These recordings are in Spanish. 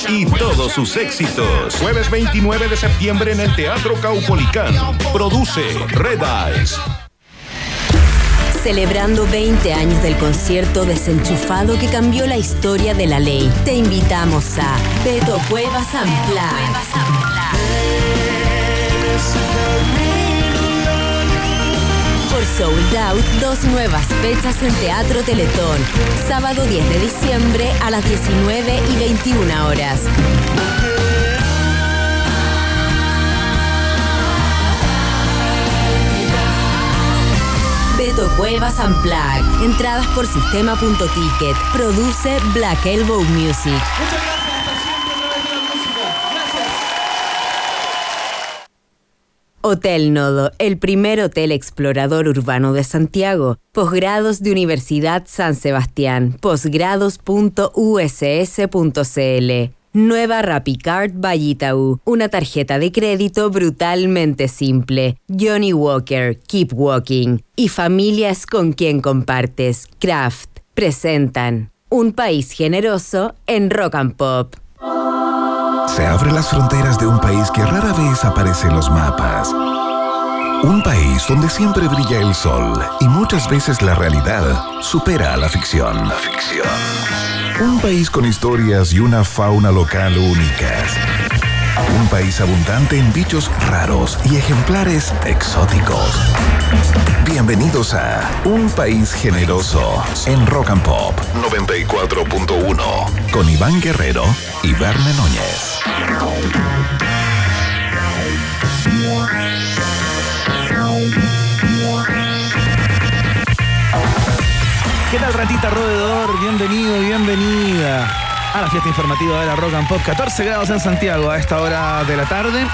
y todos sus éxitos. Jueves 29 de septiembre en el Teatro Caupolicán. Produce Red Eyes. Celebrando 20 años del concierto desenchufado que cambió la historia de la ley, te invitamos a Beto Cuevas Unplugged. Por Sold Out, 2 nuevas fechas en Teatro Teletón. Sábado 10 de diciembre a las 19:21 horas. Beto Cuevas Unplugged. Entradas por sistema.ticket. Produce Black Elbow Music. Hotel Nodo, el primer hotel explorador urbano de Santiago. Posgrados de Universidad San Sebastián. Posgrados.uss.cl. Nueva RappiCard by Itaú, una tarjeta de crédito brutalmente simple. Johnny Walker, Keep Walking. Y familias con quien compartes. Kraft presentan Un País Generoso en Rock and Pop. Se abren las fronteras de un país que rara vez aparece en los mapas. Un país donde siempre brilla el sol y muchas veces la realidad supera a la ficción. Un país con historias y una fauna local únicas. Un país abundante en bichos raros y ejemplares exóticos. Bienvenidos a Un País Generoso en Rock and Pop 94.1 con Iván Guerrero y Verne Núñez. ¿Qué tal, ratita roedor? Bienvenido, bienvenida a la fiesta informativa de la Rock and Pop. 14 grados en Santiago a esta hora de la tarde.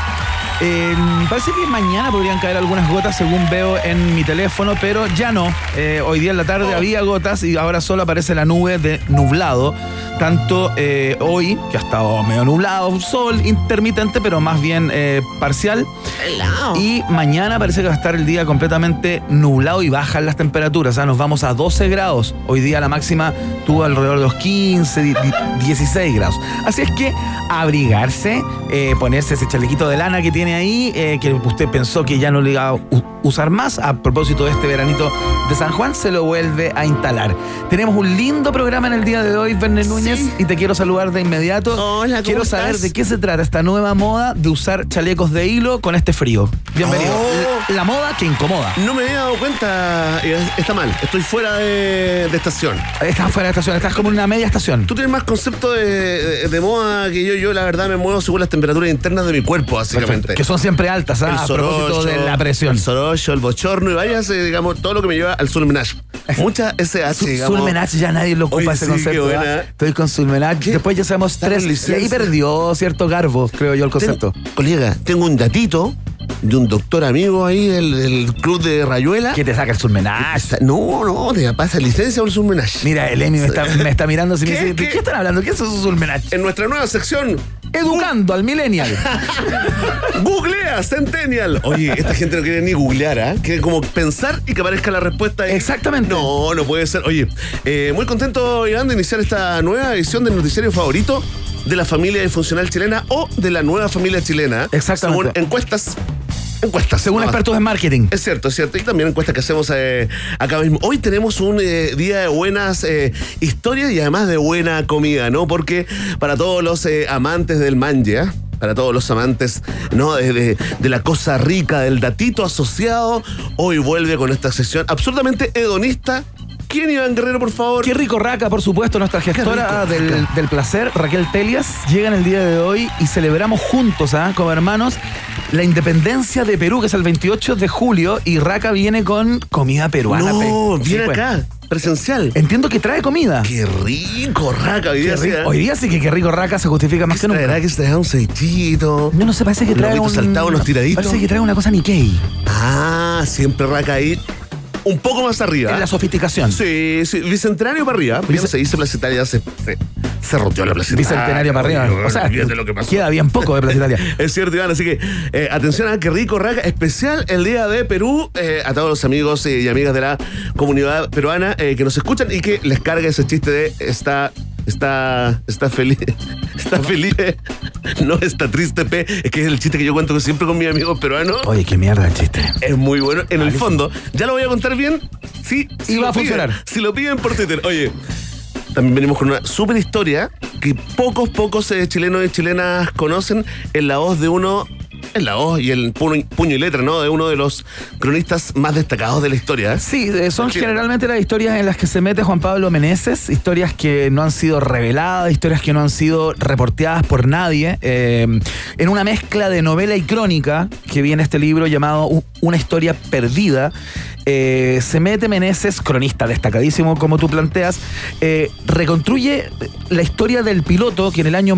Parece que mañana podrían caer algunas gotas según veo en mi teléfono, pero ya no. Hoy día en la tarde había gotas y ahora solo aparece la nube de nublado. Tanto hoy, que ha estado medio nublado, sol intermitente, pero más bien parcial. Helado. Y mañana parece que va a estar el día completamente nublado y bajan las temperaturas. Nos vamos a 12 grados. Hoy día la máxima tuvo alrededor de los 15, 16 grados. Así es que abrigarse, ponerse ese chalequito de lana que tiene ahí, que usted pensó que ya no le iba a usar más. A propósito de este veranito de San Juan, se lo vuelve a instalar. Tenemos un lindo programa en el día de hoy, Verne Núñez. Sí. Y te quiero saludar de inmediato. Hola, quiero ¿cómo saber estás? de qué se trata esta nueva moda de usar chalecos de hilo con este frío. Bienvenido. La moda que incomoda. No me había dado cuenta. Está mal. Estoy fuera de estación. Estás fuera de estación. Estás como en una media estación. Tú tienes más concepto de moda que yo. Yo, la verdad, me muevo según las temperaturas internas de mi cuerpo, básicamente. Perfecto. Que son siempre altas, El a sorocho, propósito de la presión. El sorocho, el bochorno y vayas, digamos, todo lo que me lleva al sulmenage. Mucha SH, digamos. Sulmenage ya nadie lo ocupa. Oye, ese sí, concepto. Estoy con Sulmenage. Después ya sabemos 3. Y ahí perdió cierto garbo, creo yo, el concepto. Colega, tengo un datito de un doctor amigo ahí del club de Rayuela. ¿Qué te saca el Sulmenage? No, te pasa licencia o el Sulmenage. Mira, el Emi me está mirando así y me dice, ¿de qué están hablando? ¿Qué es eso Sulmenage? En nuestra nueva sección, Educando al Millennial. Googlea, Centennial. Oye, esta gente no quiere ni googlear, ¿ah? Quiere como pensar y que aparezca la respuesta ahí. Exactamente. No puede ser. Oye, muy contento, Iván, de iniciar esta nueva edición del noticiario favorito de la familia disfuncional chilena o de la nueva familia chilena. Exactamente. Según encuestas. Según expertos en marketing. Es cierto. Y también encuestas que hacemos acá mismo. Hoy tenemos un día de buenas historias y además de buena comida, ¿no? Porque para todos los amantes del manje, para todos los amantes, ¿no? de la cosa rica, del datito asociado, hoy vuelve con esta sesión absolutamente hedonista. ¿Quién, Iván Guerrero, por favor? Qué rico Raca, por supuesto, nuestra gestora del placer, Raquel Telias, llega en el día de hoy y celebramos juntos, como hermanos, la independencia de Perú, que es el 28 de julio, y Raca viene con comida peruana. Viene acá, presencial. Entiendo que trae comida. Qué rico Raca, hoy día sí. Hoy día sí que qué rico Raca se justifica más que nunca. ¿Traerá que se trae un cevichito? No sé, parece que trae un saltado, unos tiraditos. Parece que trae una cosa Nikkei. Siempre Raca ahí. Un poco más arriba. En la sofisticación. Sí, bicentenario para arriba. Ya no se dice Plaza Italia, se roteó la Plaza Italia. Bicentenario para arriba. O sea, lo que pasó. Queda bien poco de Plaza Italia. Es cierto, Iván. Así que atención a qué rico Raca. Especial el día de Perú. A todos los amigos y amigas de la comunidad peruana que nos escuchan y que les carga ese chiste de está Está feliz. Está feliz. No está triste, P. Es que es el chiste que yo cuento siempre con mis amigos peruanos. Oye, qué mierda el chiste. Es muy bueno. En el fondo, ya lo voy a contar bien. Sí, y va a funcionar. Si lo piden por Twitter. Oye, también venimos con una super historia que pocos chilenos y chilenas conocen en la voz de uno. En la voz y el puño y letra, ¿no? De uno de los cronistas más destacados de la historia. Sí, son generalmente las historias en las que se mete Juan Pablo Meneses, historias que no han sido reveladas, historias que no han sido reporteadas por nadie, en una mezcla de novela y crónica que viene este libro llamado Una historia perdida. Se mete Meneses, cronista destacadísimo como tú planteas, reconstruye la historia del piloto que en el año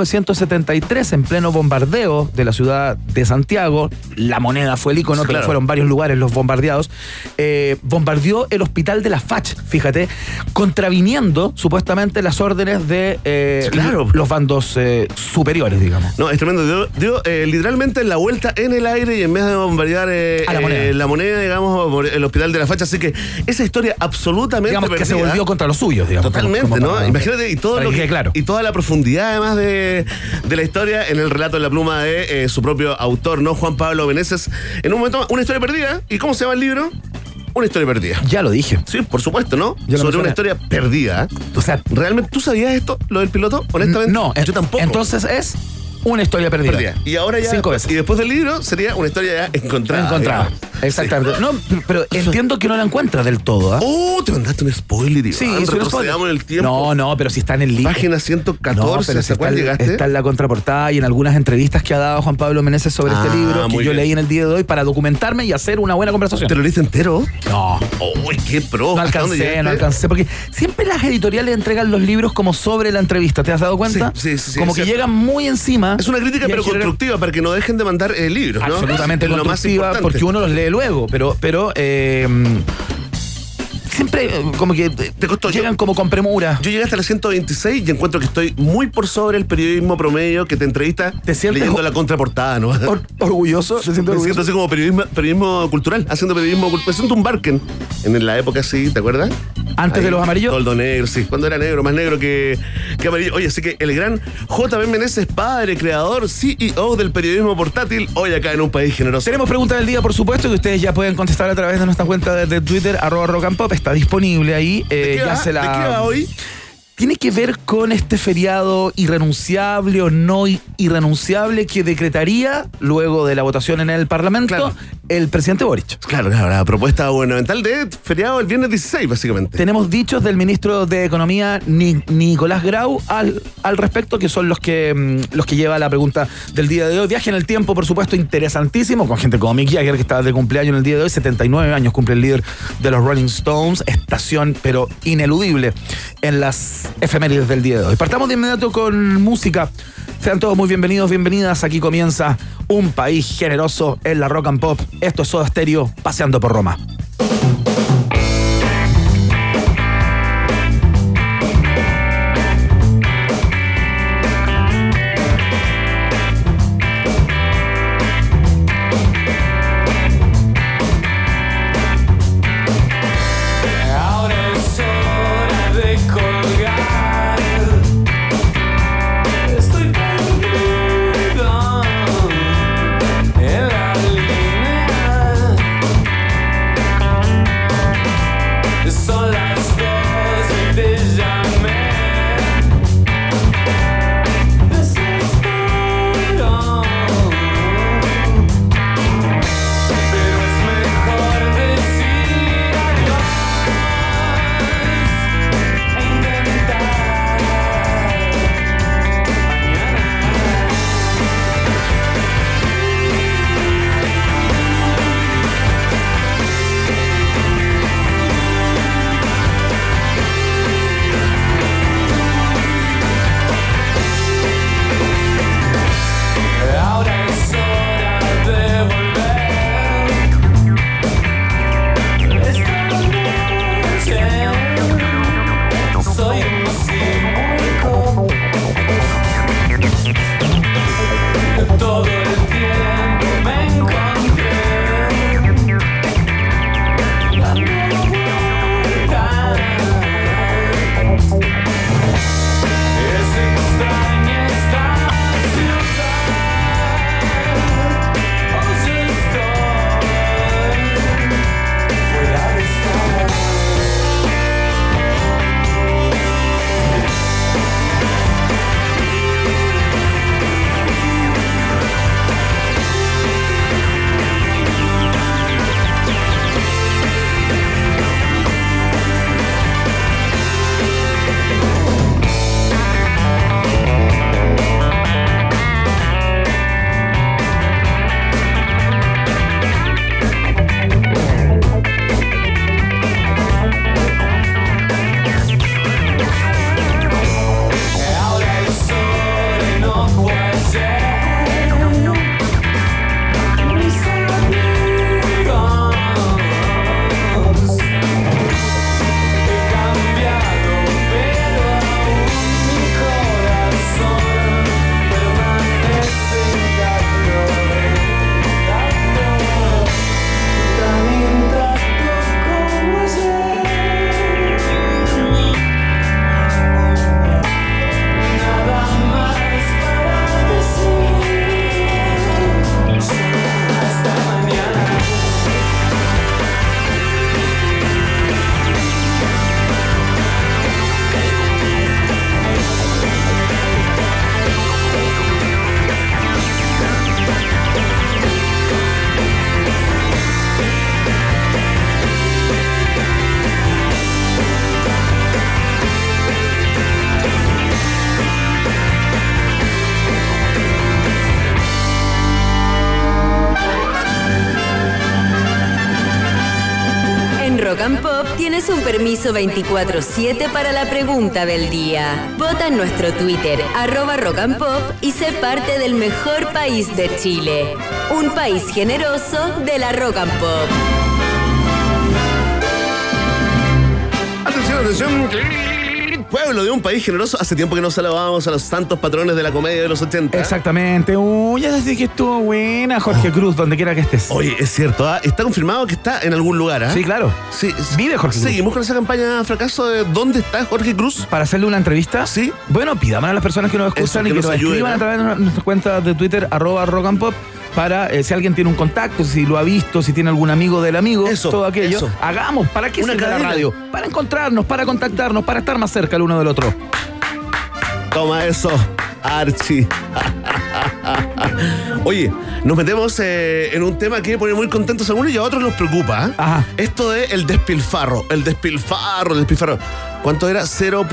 1973, en pleno bombardeo de la ciudad de Santiago, La Moneda fue el ícono, claro, pero fueron varios lugares los bombardeados, bombardeó el hospital de la FACH, fíjate, contraviniendo supuestamente las órdenes de claro, los bandos superiores, digamos. No, es tremendo, dio literalmente la vuelta en el aire y en vez de bombardear la moneda, digamos, el hospital de la FACH, así que esa historia absolutamente digamos perdida, que se volvió contra los suyos, digamos. Totalmente, ¿no? Imagínate, y todo lo que, claro, y toda la profundidad además de la historia en el relato de la pluma de su propio autor, ¿no? Juan Pablo Meneses. En un momento, una historia perdida. ¿Y cómo se llama el libro? Una historia perdida. Ya lo dije. Sí, por supuesto, ¿no? Sobre una historia perdida. O sea, ¿realmente tú sabías esto, lo del piloto? Honestamente, no, yo tampoco. Entonces es una historia perdida. Y ahora ya 5 veces. Y después del libro sería una historia ya encontrada. Exactamente. Sí. No, pero entiendo que no la encuentras del todo, ¿eh? Oh, te mandaste un spoiler, Iván. Sí, retrocedamos en el tiempo. No, pero si está en el libro. Página 114, ¿hasta cuál llegaste? Está en la contraportada y en algunas entrevistas que ha dado Juan Pablo Meneses sobre este libro que yo leí en el día de hoy para documentarme y hacer una buena conversación. ¿Te lo leíste entero? No. Uy, qué pro. No alcancé, porque siempre las editoriales entregan los libros como sobre la entrevista, ¿te has dado cuenta? Sí. Como que llegan muy encima. Es una crítica, pero constructiva, para que no dejen de mandar libros, ¿no? Absolutamente constructiva, porque uno los lee luego, pero siempre como que te costó, llegan como con premura. Yo llegué hasta la 126 y encuentro que estoy muy por sobre el periodismo promedio que te entrevista leyendo la contraportada, ¿no? ¿Orgulloso? Me siento así como periodismo cultural, haciendo periodismo cultural. Me siento un Barken en la época así, ¿te acuerdas? Antes de los amarillos. Toldo negro, sí. Cuando era negro, más negro que amarillo. Oye, así que el gran J.B. Meneses, padre, creador, CEO del periodismo portátil, hoy acá en Un País Generoso. Tenemos pregunta del día, por supuesto, que ustedes ya pueden contestar a través de nuestra cuenta de Twitter, @rockandpop. Está disponible ahí. ¿De qué va hoy? Tiene que ver con este feriado irrenunciable o no irrenunciable que decretaría, luego de la votación en el Parlamento, el presidente Boric. Claro, la propuesta gubernamental de feriado el viernes 16, básicamente. Tenemos dichos del ministro de Economía, Nicolás Grau, al respecto, que son los que lleva la pregunta del día de hoy. Viaje en el tiempo, por supuesto, interesantísimo, con gente como Mick Jagger, que está de cumpleaños en el día de hoy. 79 años cumple el líder de los Rolling Stones. Estación, pero ineludible en las efemérides del día de hoy. Partamos de inmediato con música. Sean todos muy bienvenidos, bienvenidas. Aquí comienza Un País Generoso en la Rock and Pop. Esto es Soda Stereo, paseando por Roma. tienes un permiso 24/7 para la pregunta del día. Vota en nuestro Twitter, @rockandpop, y sé parte del mejor país de Chile. Un país generoso de la Rock and Pop. Atención. Pueblo de un país generoso. Hace tiempo que no saludábamos a los santos patrones de la comedia de los 80. Exactamente. Ya dije que estuvo buena, Jorge Cruz, donde quiera que estés. Oye, es cierto, está confirmado que está en algún lugar, ¿ah? Sí, claro. Sí, Vive Jorge Cruz. Seguimos con esa campaña fracaso de ¿dónde está Jorge Cruz? Para hacerle una entrevista. Sí. Bueno, pidamos a las personas que nos escuchan Eso, y que nos nos ayuden, escriban a través de nuestras cuentas de Twitter, @rockandpop, para si alguien tiene un contacto, si lo ha visto, si tiene algún amigo del amigo, Eso, todo aquello. eso. Hagamos. ¿Para qué Una sirve la cadena. radio? Para encontrarnos, para contactarnos, para estar más cerca el uno del otro. Toma eso, Archie. Oye, nos metemos en un tema que pone muy contentos a algunos y a otros los preocupa. Ajá. Esto de el despilfarro. ¿Cuánto era?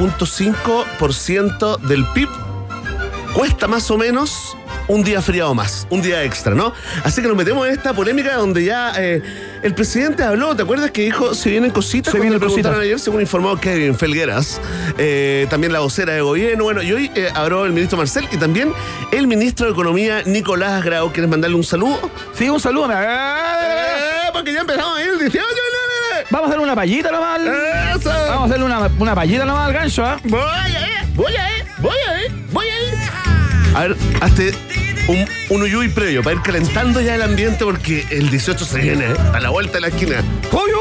0.5% del PIB. Cuesta más o menos un día feriado más, un día extra, ¿no? Así que nos metemos en esta polémica donde ya el presidente habló. ¿Te acuerdas que dijo se vienen cositas? Se Cuando vienen le preguntaron cositas. ayer, según informó Kevin Felgueras, también la vocera de gobierno. Bueno, y hoy habló el ministro Marcel y también el ministro de Economía, Nicolás Grau. ¿Quieres mandarle un saludo? Sí, un saludo. Porque ya empezamos ahí el 18. Vamos a hacerle una payita nomás. ¡Eso! Vamos a hacerle una payita nomás al gancho, ¿ah? Voy ahí. A ver, hazte un uyuy previo para ir calentando ya el ambiente porque el 18 se viene, a la vuelta de la esquina. ¡Uy!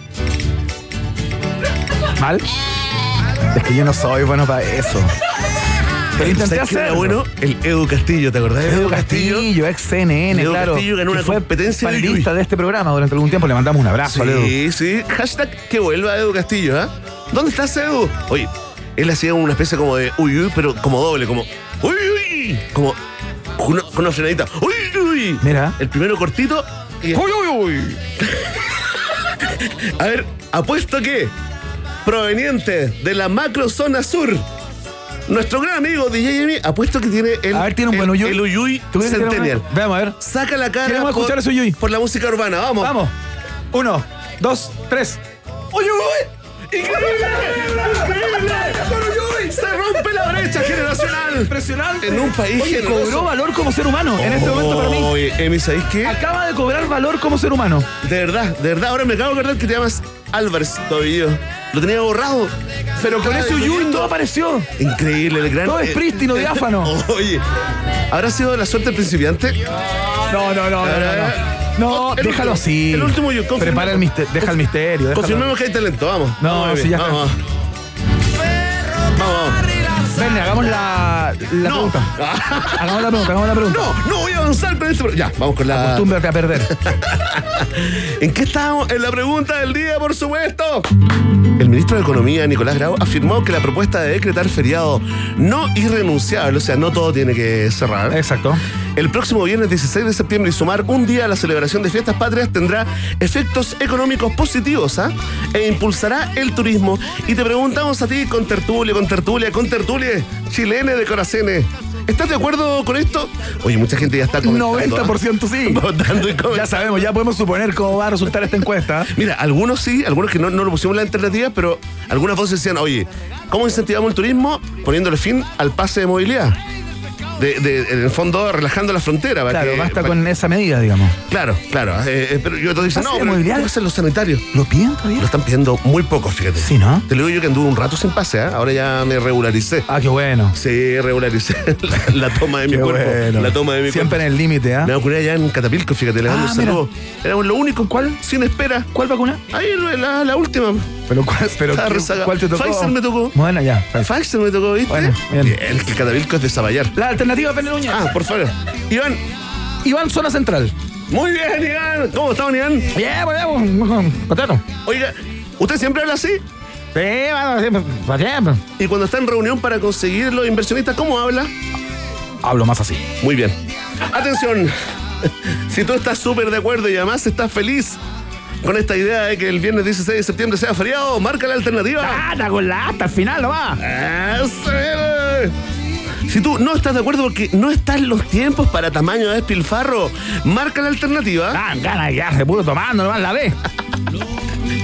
¿Mal? Es que yo no soy bueno para eso. Pero intenté ¿Sabes quién era hacerlo. bueno? El Edu Castillo, ¿te acordás? Edu Castillo, ex CNN, Edu claro. Castillo ganó que una fue competencia de panelista de este programa durante algún tiempo. Le mandamos un abrazo al Edu. Sí. Hashtag que vuelva Edu Castillo, ¿ah? ¿Dónde estás, Edu? Oye, él hacía una especie como de uy, pero como doble, como uy, como con una frenadita. Uy. Mira. El primero cortito y Uy. a ver, apuesto que proveniente de la macro zona sur, nuestro gran amigo DJ Emi, apuesto que tiene A ver, tiene un buen uyuy. el uyuy ¿Tú crees que tiene centennial. una? Veamos, a ver. Saca la cara Queremos escuchar ese uyuy. por la música urbana, vamos. Vamos. 1, 2, 3. ¡Uy! ¡Increíble! Se rompe la brecha generacional. Impresionante. En un país Oye, generoso. cobró valor como ser humano en este momento para mí. Oye, Emi, ¿sabéis qué? Acaba de cobrar valor como ser humano. De verdad, ahora me acabo de acordar que te llamas Álvarez todavía. Lo tenía borrado. Pero con ese uyuy todo apareció. Increíble, el gran. Todo es prístino, diáfano. Oye, ¿habrá sido de la suerte del principiante? No, El déjalo último, así. el último yo, confirmemos. Prepara el misterio, deja el misterio. déjalo. Confirmemos que hay talento, vamos. No, Vamos, sí, ya está. vamos. Ven, hagamos la No. pregunta. Hagamos la pregunta. No voy a avanzar con esto. Ya, vamos con la. Acostúmbrate a perder. ¿En qué estábamos? En la pregunta del día, por supuesto. El ministro de Economía, Nicolás Grau, afirmó que la propuesta de decretar feriado no irrenunciable, o sea, no todo tiene que cerrar, Exacto. el próximo viernes 16 de septiembre y sumar un día a la celebración de fiestas patrias tendrá efectos económicos positivos, e impulsará el turismo. Y te preguntamos a ti, con tertulia, chilene de Coracene, ¿estás de acuerdo con esto? Oye, mucha gente ya está comentando. 90% sí. Votando y comentando. Ya sabemos, ya podemos suponer cómo va a resultar esta encuesta. Mira, algunos sí, algunos que no lo pusimos en la alternativa, pero algunas voces decían, oye, ¿cómo incentivamos el turismo? Poniéndole fin al pase de movilidad. En el fondo, relajando la frontera. Para Claro, que, basta para- con esa medida, digamos. Claro. Pero yo te dicen, ¿Pase no, de pero movilidad? ¿cómo hacen los sanitarios? ¿Lo piden todavía? Lo están pidiendo muy pocos, fíjate. Sí, ¿no? Te lo digo yo que anduve un rato sin pase, ahora ya me regularicé. Ah, qué bueno. Sí, regularicé la toma de mi Qué cuerpo. bueno. La toma de mi Siempre cuerpo. en el límite, ¿ah? Me ocurría allá en Catapilco, fíjate, le dando un mira. saludo. Éramos lo único, ¿cuál? Sin espera. ¿Cuál vacuna? Ahí la última. ¿Pero Estaba rezagado. cuál te tocó? Pfizer me tocó. Bueno, ya. Pfizer me tocó, ¿viste? Bueno, bien. El que Catapilco es de Zaballar. La alternativa, Pene Núñez. Ah, por favor. Iván, zona central. Muy bien, Iván. ¿Cómo está, Iván? Bien, contento. Oiga, ¿usted siempre habla así? Sí, bueno, siempre. Y cuando está en reunión para conseguir los inversionistas, ¿cómo habla? Hablo más así. Muy bien. Atención. Si tú estás súper de acuerdo y además estás feliz con esta idea de que el viernes 16 de septiembre sea feriado, marca la alternativa. Hasta el final nomás. Eso. Si tú no estás de acuerdo porque no están los tiempos para tamaño de despilfarro, marca la alternativa. Gana, ya se pudo tomando nomás la vez.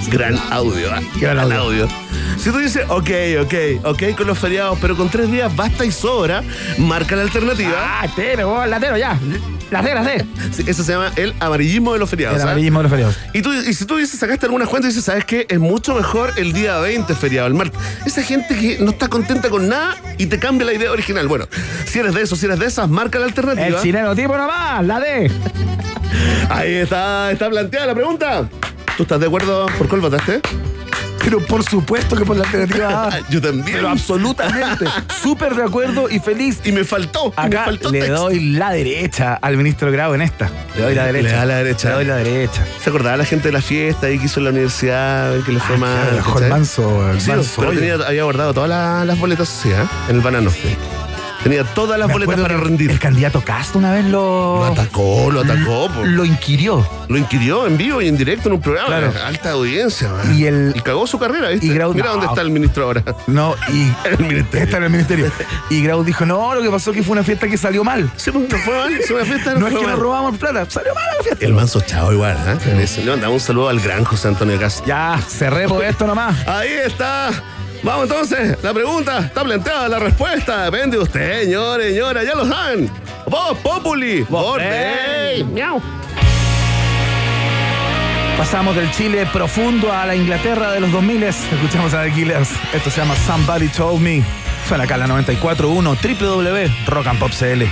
Gran audio. Gran audio. Si tú dices, ok con los feriados, pero con 3 días basta y sobra, marca la alternativa. Latero, ya. La sé. Sí, eso se llama el amarillismo de los feriados. El amarillismo de los feriados. Y si tú dices, sacaste algunas cuentas y dices, ¿sabes qué? Es mucho mejor el día 20 feriado, el martes. Esa gente que no está contenta con nada y te cambia la idea original. Bueno, si eres de esos, si eres de esas, marca la alternativa. El chileno tipo nomás, la D. Ahí está planteada la pregunta. ¿Tú estás de acuerdo? ¿Por cuál votaste? Pero por supuesto que por la alternativa A. Yo también. Pero absolutamente. Súper de acuerdo y feliz. Y me faltó. Acá le doy la derecha al ministro Grau en esta. Le doy la derecha. Le da la derecha. Le doy la derecha. ¿Se acordaba la gente de la fiesta ahí que hizo en la universidad, que le fue mal? Mejor manso. Sí, pero había guardado todas las boletas así, en el banano. Sí. Tenía todas las boletas para rendir. El candidato Castro una vez lo atacó. Lo inquirió. Lo inquirió en vivo y en directo en un programa. Claro. Alta audiencia. Y cagó su carrera, ¿viste? Y Grau, mira dónde está el ministro ahora. No, y en el ministerio. Está en el ministerio. Y Grau dijo, no, lo que pasó es que fue una fiesta que salió mal. Sí, pues no fue mal. Fue una fiesta. No es que nos robamos plata, salió mal la fiesta. El manso chavo igual, ¿eh? Sí. Le mandamos un saludo al gran José Antonio Castro. Ya, cerré por esto nomás. Ahí está. Vamos entonces, la pregunta está planteada, la respuesta depende de usted, señores, señora, ya lo saben. Voz Populi, Voz Day. Miau. Pasamos del Chile profundo a la Inglaterra de los 2000. Escuchamos a The Killers. Esto se llama Somebody Told Me. Suena acá en la 94.1 www.rockandpop.cl.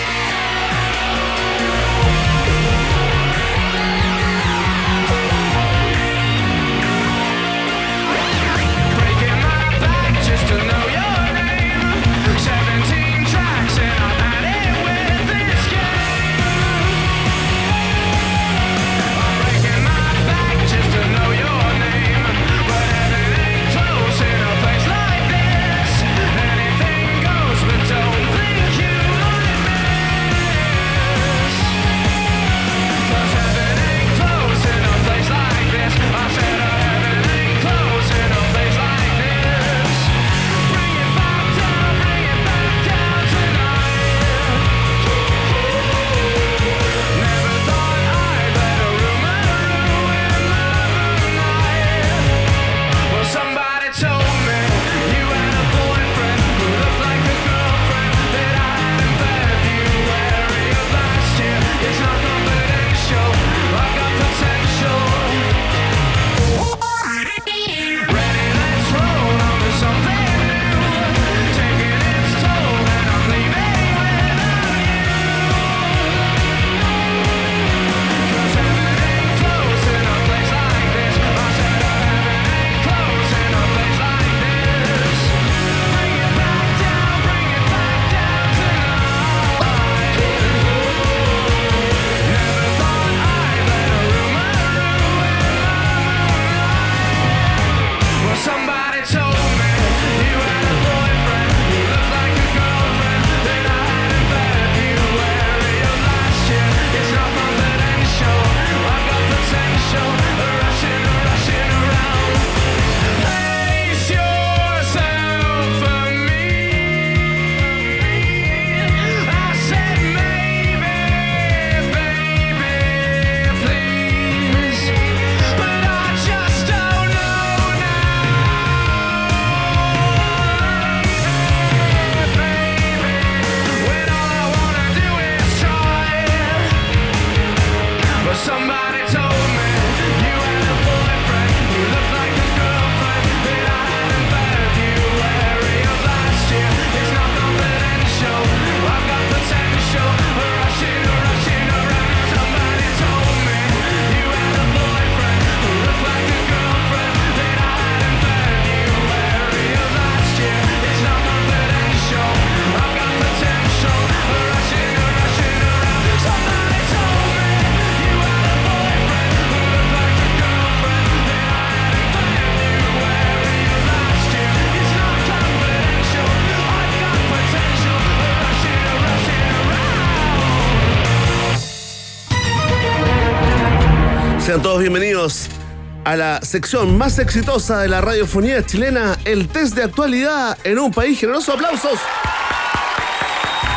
Sean todos bienvenidos a la sección más exitosa de la radiofonía chilena, el test de actualidad en un país generoso. ¡Aplausos!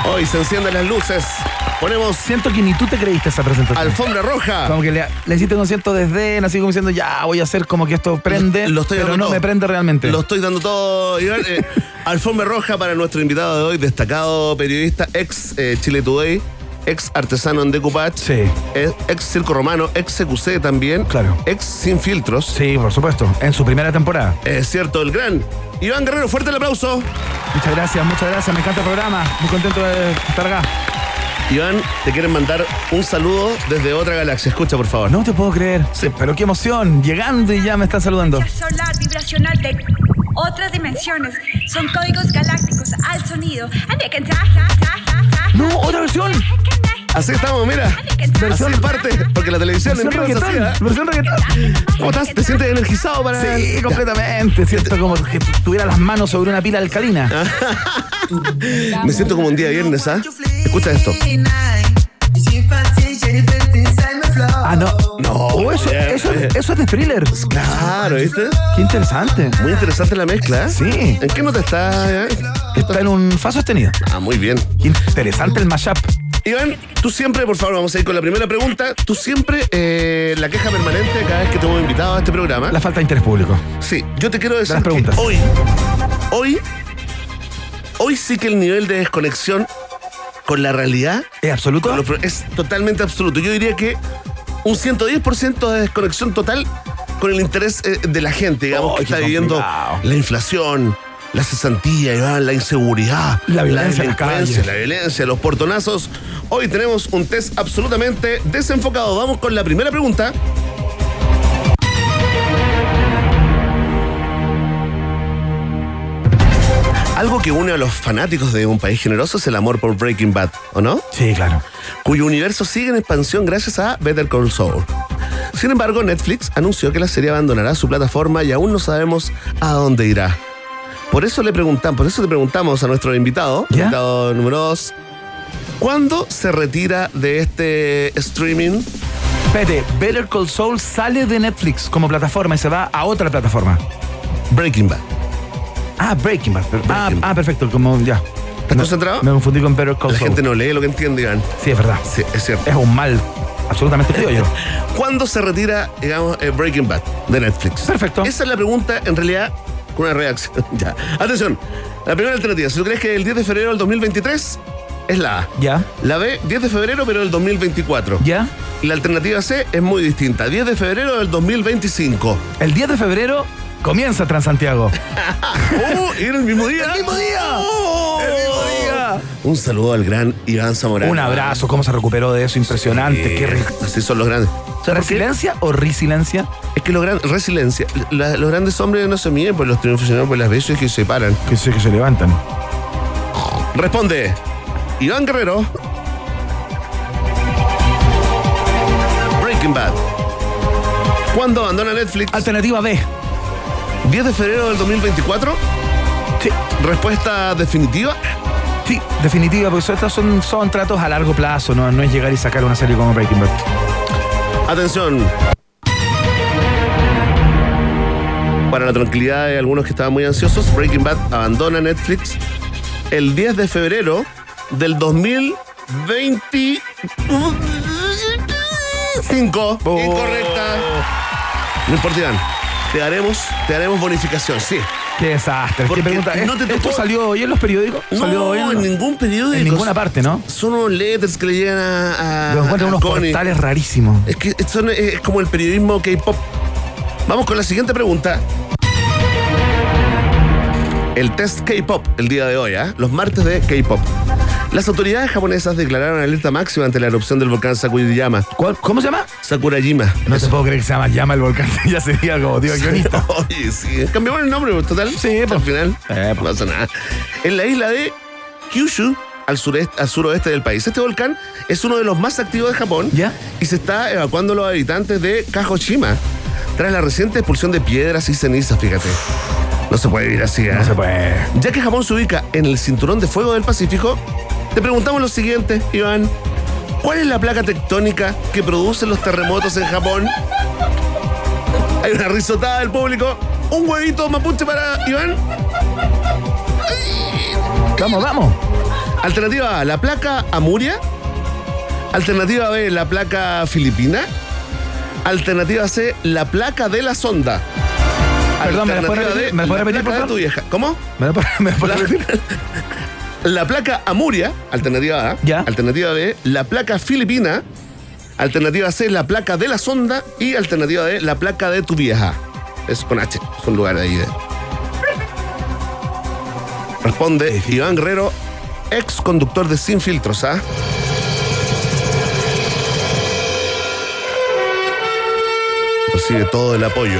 Hoy se encienden las luces. Ponemos Siento que ni tú te creíste esa presentación. alfombra roja. Como que le hiciste un cierto desdén, así como diciendo, ya voy a hacer como que esto prende, Lo estoy pero dando no todo. me prende realmente. Lo estoy dando todo, Iván. Alfombra roja para nuestro invitado de hoy, destacado periodista, ex Chile Today, ex artesano en Decoupage, Sí. Ex Circo Romano, ex CQC también, Claro. ex Sin Filtros. Sí, por supuesto, en su primera temporada. Es cierto, el gran Iván Guerrero, fuerte el aplauso. Muchas gracias, me encanta el programa, muy contento de estar acá. Iván, te quieren mandar un saludo desde otra galaxia. Escucha, por favor. No te puedo creer, Sí. pero qué emoción, llegando y ya me están saludando. Solar vibracional de otras dimensiones. Son códigos galácticos al sonido. No, otra versión. Así estamos, mira. Versión Así parte, porque la televisión en vivo es así, ¿eh? versión reggaetón. ¿Cómo estás? ¿Te sientes energizado para...? Sí, completamente. Siento como que tuviera las manos sobre una pila alcalina. Me siento como un día viernes, ¿ah? Escucha esto. Ah, no. No. Oh, eso es de Thriller. Claro, ¿viste? Qué interesante. Muy interesante la mezcla, ¿eh? Sí. ¿En qué nota está? Está en un fa sostenido. Ah, muy bien. Qué interesante el mashup. Iván, tú siempre, por favor, vamos a ir con la primera pregunta. Tú siempre, la queja permanente cada vez que te hemos invitado a este programa. La falta de interés público. Sí, yo te quiero decir las preguntas. que hoy sí que el nivel de desconexión con la realidad ¿Es absoluto? es totalmente absoluto. Yo diría que un 110% de desconexión total con el interés de la gente, digamos, que qué está viviendo complicado. la inflación, la cesantía, Iván, la inseguridad, La violencia en las delincuencia, calles. la violencia, los portonazos. Hoy tenemos un test absolutamente desenfocado. Vamos con la primera pregunta. Algo que une a los fanáticos de Un País Generoso es el amor por Breaking Bad, ¿o no? Sí, claro. Cuyo universo sigue en expansión gracias a Better Call Saul. Sin embargo, Netflix anunció que la serie abandonará su plataforma y aún no sabemos a dónde irá. Por eso te preguntamos a nuestro invitado, ¿Ya? invitado número 2, ¿cuándo se retira de este streaming? Espérate, Better Call Saul sale de Netflix como plataforma y se va a otra plataforma. Breaking Bad. Ah, Breaking Bad. Breaking Bad. Perfecto, como ya. ¿Estás concentrado? Me confundí con Better Call La Saul. gente no lee lo que entiende, Iván. Sí, es verdad. Sí, es cierto. Es un mal absolutamente criollo. ¿Cuándo se retira, digamos, Breaking Bad de Netflix? Perfecto. Esa es la pregunta, en realidad, con una reacción. Ya. Atención. La primera alternativa, si tú crees que el 10 de febrero del 2023 es la A. ¿Ya? La B, 10 de febrero, pero del 2024. ¿Ya? Y la alternativa C es muy distinta. 10 de febrero del 2025. El 10 de febrero comienza Transantiago. ¿Era el mismo día? ¡El mismo día! ¡Oh! ¡El mismo día! Un saludo al gran Iván Zamorano. Un abrazo, cómo se recuperó de eso, impresionante. Qué Así son los grandes. ¿Sabes por qué? ¿Resiliencia o resiliencia? Es que resiliencia. Los grandes hombres no se miden por los triunfos, sino por las veces que se paran. Que se levantan. Responde Iván Guerrero. Breaking Bad. ¿Cuándo abandona Netflix? Alternativa B. 10 de febrero del 2024. Sí, Respuesta definitiva. sí, definitiva, porque estos son tratos a largo plazo, no es llegar y sacar una serie como Breaking Bad. Atención. Para la tranquilidad de algunos que estaban muy ansiosos, Breaking Bad abandona Netflix el 10 de febrero del 2025. Oh. Incorrecta. No importa, Iván. Te daremos bonificación, sí. Qué desastre. Porque ¿Qué pregunta? no te tocó- ¿Esto salió hoy en los periódicos? ¿Salió hoy No, en ningún periódico. en ninguna parte, ¿no? Son unos letters que le llegan a Lo encuentran en unos Connie. portales rarísimos. Es que es como el periodismo K-pop. Vamos con la siguiente pregunta. El test K-pop el día de hoy, ¿ah? Los martes de K-pop. Las autoridades japonesas declararon alerta máxima ante la erupción del volcán Sakurajima. ¿Cómo se llama? Sakurajima. No te puedo creer que se llama Llama el volcán. Ya sería como, digo, guionista. Oye, sí. Cambiamos el nombre, total. Sí, al pues. final. No pasa nada. En la isla de Kyushu, al suroeste del país. Este volcán es uno de los más activos de Japón. ¿Ya? Y se está evacuando a los habitantes de Kagoshima tras la reciente expulsión de piedras y cenizas, fíjate. No se puede vivir así, ¿eh? No se puede. Ya que Japón se ubica en el cinturón de fuego del Pacífico, te preguntamos lo siguiente, Iván. ¿Cuál es la placa tectónica que produce los terremotos en Japón? Hay una risotada del público. Un huevito mapuche para Iván. Vamos. Alternativa A, la placa Amuria. Alternativa B, la placa Filipina. Alternativa C, la placa de la sonda. Perdón, ¿me la puedes repetir, por favor? Tu vieja. ¿Cómo? ¿Me la puedes repetir? La placa Amuria, alternativa A. Ya. Alternativa B, la placa Filipina. Alternativa C, la placa de la sonda. Y alternativa D, la placa de tu vieja. Es con H, es un lugar ahí. Responde Iván Guerrero, ex conductor de Sin Filtros, ¿ah? Recibe todo el apoyo.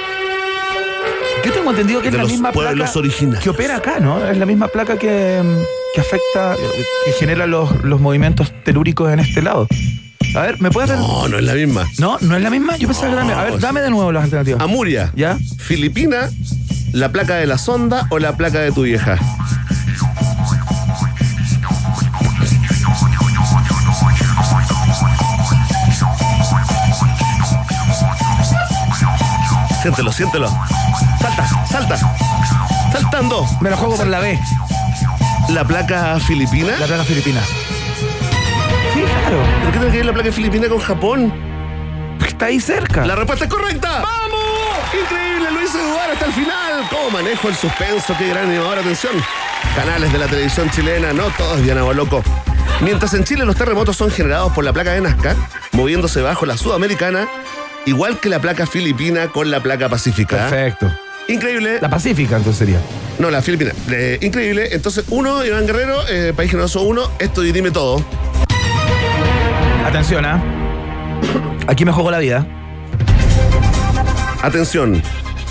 Yo tengo entendido que es de la los misma pueblos placa originarios que opera acá, ¿no? Es la misma placa que afecta, que genera los movimientos telúricos en este lado. A ver, ¿me puedes ver? No, no es la misma. ¿No? ¿No es la misma? Yo pensaba que era la misma. A ver, dame de nuevo las alternativas. Amuria, ¿Ya? Filipina, la placa de la sonda o la placa de tu vieja. Siéntelo, siéntelo. Salta. Saltando. Me lo juego por la B. ¿La placa filipina? La placa filipina. Sí, claro. ¿Por qué tiene que ver la placa filipina con Japón? Está ahí cerca. La respuesta es correcta. ¡Vamos! Increíble, lo hizo dudar hasta el final. ¿Cómo manejo el suspenso? Qué gran animador. Atención. Canales de la televisión chilena, no todos Diana Boloco. Mientras en Chile los terremotos son generados por la placa de Nazca, moviéndose bajo la sudamericana, igual que la placa filipina con la placa pacífica. Perfecto. Increíble. La pacífica, entonces sería. No, la filipina. Increíble. Entonces, 1, Iván Guerrero, País Generoso 1, esto dirime todo. Atención, ¿ah? Aquí me juego la vida. Atención.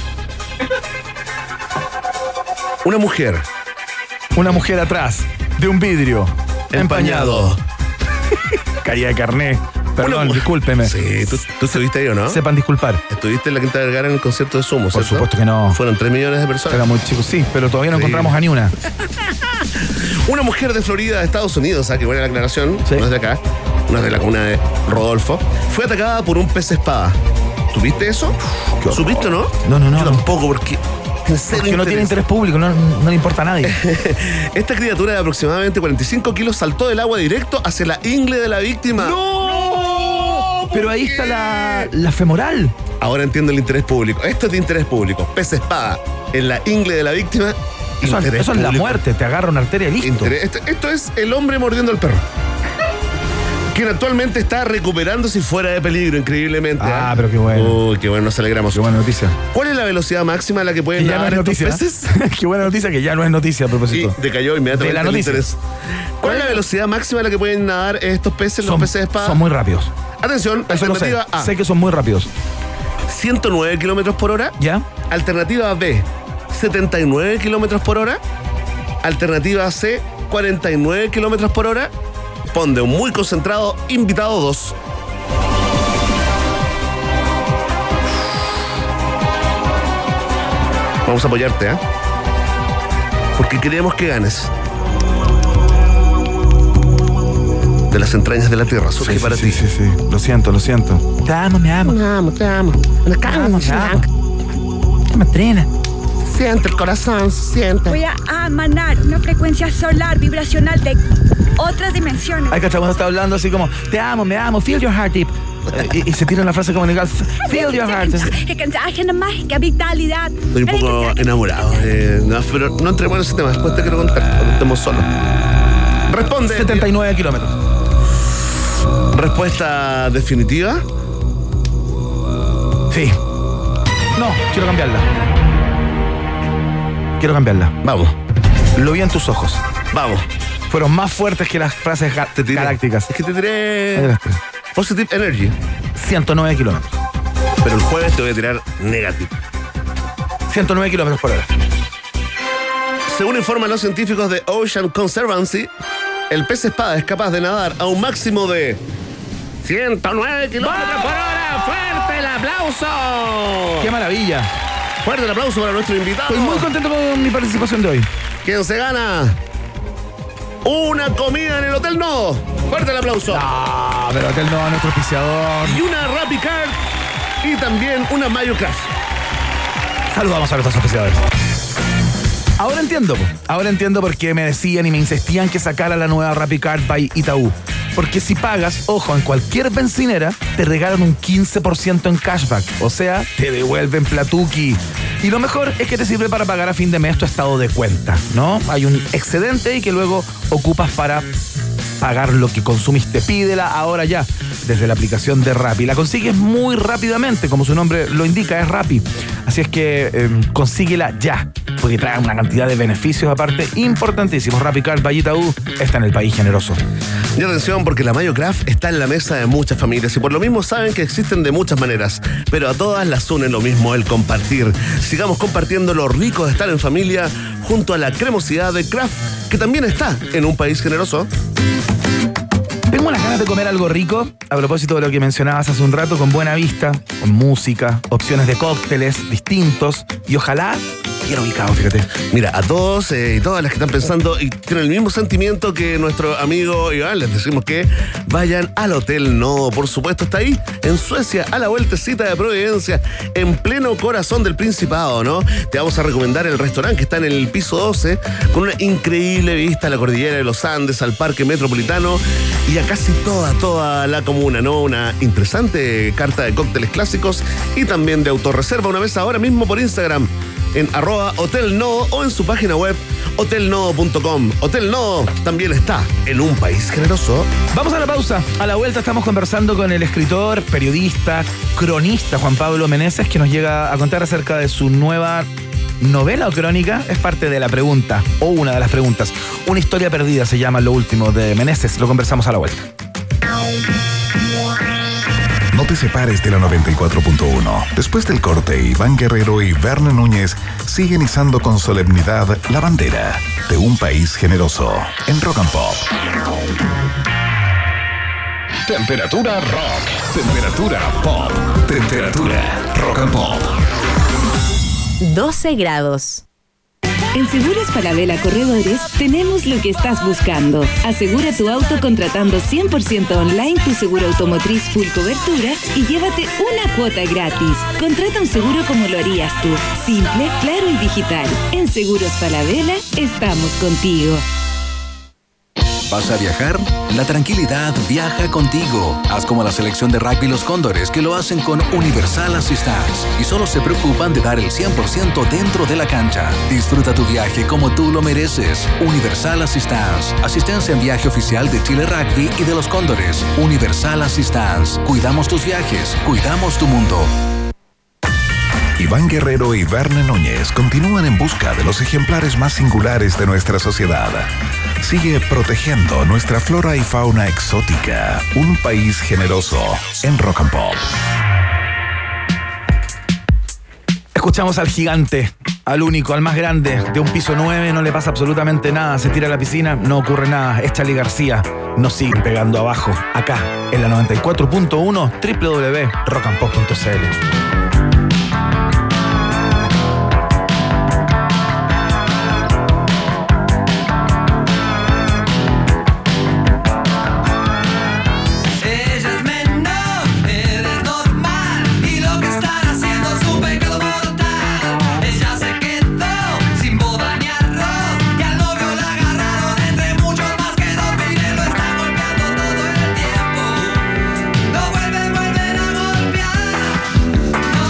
Una mujer atrás de un vidrio empañado. Caída de carné. Perdón, discúlpeme. Sí, ¿tú estuviste ahí o no? Sepan disculpar. Estuviste en la Quinta Vergara en el concierto de Sumo, Por ¿cierto? supuesto que no. Fueron 3 millones de personas. Era muy chico, sí, pero todavía no encontramos a ni una. Una mujer de Florida, de Estados Unidos, que buena la aclaración, Sí. no es de acá, no es de la comuna de Rodolfo, fue atacada por un pez espada. ¿Tuviste eso? Qué horror. ¿Supiste o no? No. Yo tampoco, porque en serio Porque no tiene interés público, no le importa a nadie. Esta criatura de aproximadamente 45 kilos saltó del agua directo hacia la ingle de la víctima. ¡No! Pero ahí está la femoral. Ahora entiendo el interés público. Esto es de interés público. Pez espada en la ingle de la víctima. Eso es la público. muerte, te agarra una arteria y listo. Esto es el hombre mordiendo al perro. Quien actualmente está recuperándose fuera de peligro, increíblemente. Ah, pero qué bueno. Uy, qué bueno, nos alegramos. Qué buena noticia. ¿Cuál es la velocidad máxima a la que Que pueden ya no nadar es estos noticia. peces? Qué buena noticia que ya no es noticia a Y propósito. decayó inmediatamente De la el noticia. interés. ¿Cuál es la velocidad máxima a la que pueden nadar estos peces, los peces de espada? Son muy rápidos. Atención, Eso lo sé. alternativa A, Sé que son muy rápidos. 109 kilómetros por hora. ¿Ya? Alternativa B, 79 kilómetros por hora. Alternativa C, 49 kilómetros por hora. Pon de un muy concentrado invitado 2. Vamos a apoyarte, ¿eh? Porque queremos que ganes. De las entrañas de la tierra, surge para ti. Sí. Lo siento. Te amo, me amo. Te amo. ¿Qué me trena? Siente el corazón, siente. Voy a emanar una frecuencia solar vibracional de otras dimensiones. Ay, cachai, cuando está hablando así como, te amo, me amo, feel your heart deep. Y se tira la frase como en el feel your heart. Mensaje mágica, vitalidad. Estoy un poco enamorado. No, pero no entremos en ese tema. Después te quiero contar cuando estemos solos. Responde. 79 kilómetros. Respuesta definitiva. Sí. No, quiero cambiarla. Vamos. Lo vi en tus ojos. Vamos. Fueron más fuertes que las frases Te tiré. galácticas. Es que te tiré Adelante. positive energy. 109 kilómetros. Pero el jueves te voy a tirar negative. 109 kilómetros por hora. Según informan los científicos de Ocean Conservancy, el pez espada es capaz de nadar a un máximo de 109 kilómetros por hora. ¡Fuerte el aplauso! ¡Qué maravilla! Fuerte el aplauso para nuestro invitado. Estoy muy contento con mi participación de hoy. ¿Quién se gana? Una comida en el Hotel Nodo. Fuerte el aplauso. Ah, pero Hotel no, nuestro auspiciador. Y una Rappi Card. Y también una Mayo Craft. Saludamos a nuestros auspiciadores. Ahora entiendo por qué me decían y me insistían que sacara la nueva RappiCard by Itaú. Porque si pagas, ojo, en cualquier bencinera, te regalan un 15% en cashback. O sea, te devuelven platuki. Y lo mejor es que te sirve para pagar a fin de mes tu estado de cuenta, ¿no? Hay un excedente y que luego ocupas para pagar lo que consumiste. Pídela ahora ya, desde la aplicación de Rappi. La consigues muy rápidamente, como su nombre lo indica, es Rappi. Así es que consíguela ya, porque trae una cantidad de beneficios aparte importantísimos. RappiCard by Itaú está en el país generoso. Y atención, porque la Mayo Craft está en la mesa de muchas familias y por lo mismo saben que existen de muchas maneras, pero a todas las une lo mismo, el compartir. Sigamos compartiendo lo rico de estar en familia junto a la cremosidad de Craft, que también está en un país generoso. Tengo unas ganas de comer algo rico, a propósito de lo que mencionabas hace un rato, con buena vista, con música, opciones de cócteles distintos y ojalá bien ubicado, fíjate. Mira, a todos y todas las que están pensando y tienen el mismo sentimiento que nuestro amigo Iván, les decimos que vayan al Hotel Nodo. Por supuesto, está ahí, en Suecia, a la vueltecita de Providencia, en pleno corazón del Principado, ¿no? Te vamos a recomendar el restaurante que está en el piso 12, con una increíble vista a la cordillera de los Andes, al Parque Metropolitano y a casi toda la comuna, ¿no? Una interesante carta de cócteles clásicos y también de autorreserva. Una vez ahora mismo por Instagram, en @hotelnodo o en su página web hotelnodo.com. Hotel Nodo también está en un país generoso. Vamos a la pausa. A la vuelta estamos conversando con el escritor, periodista, cronista Juan Pablo Meneses, que nos llega a contar acerca de su nueva novela o crónica. Es parte de la pregunta, o una de las preguntas. Una historia perdida se llama lo último de Meneses. Lo conversamos a la vuelta. No te separes de la 94.1. Después del corte, Iván Guerrero y Verne Núñez siguen izando con solemnidad la bandera de un país generoso en Rock and Pop. Temperatura rock. Temperatura pop. Temperatura rock and pop. 12 grados. En Seguros Falabella Corredores tenemos lo que estás buscando. Asegura tu auto contratando 100% online tu seguro automotriz full cobertura y llévate una cuota gratis. Contrata un seguro como lo harías tú. Simple, claro y digital. En Seguros Falabella estamos contigo. ¿Vas a viajar? La tranquilidad viaja contigo. Haz como la selección de rugby Los Cóndores, que lo hacen con Universal Assistance y solo se preocupan de dar el 100% dentro de la cancha. Disfruta tu viaje como tú lo mereces. Universal Assistance. Asistencia en viaje oficial de Chile Rugby y de Los Cóndores. Universal Assistance. Cuidamos tus viajes. Cuidamos tu mundo. Iván Guerrero y Verne Núñez continúan en busca de los ejemplares más singulares de nuestra sociedad. Sigue protegiendo nuestra flora y fauna exótica. Un país generoso en Rock and Pop. Escuchamos al gigante, al único, al más grande, de un piso 9, no le pasa absolutamente nada, se tira a la piscina, no ocurre nada. Es Charly García, nos siguen pegando abajo, acá, en la 94.1, www.rockandpop.cl. No vuelve a golpear.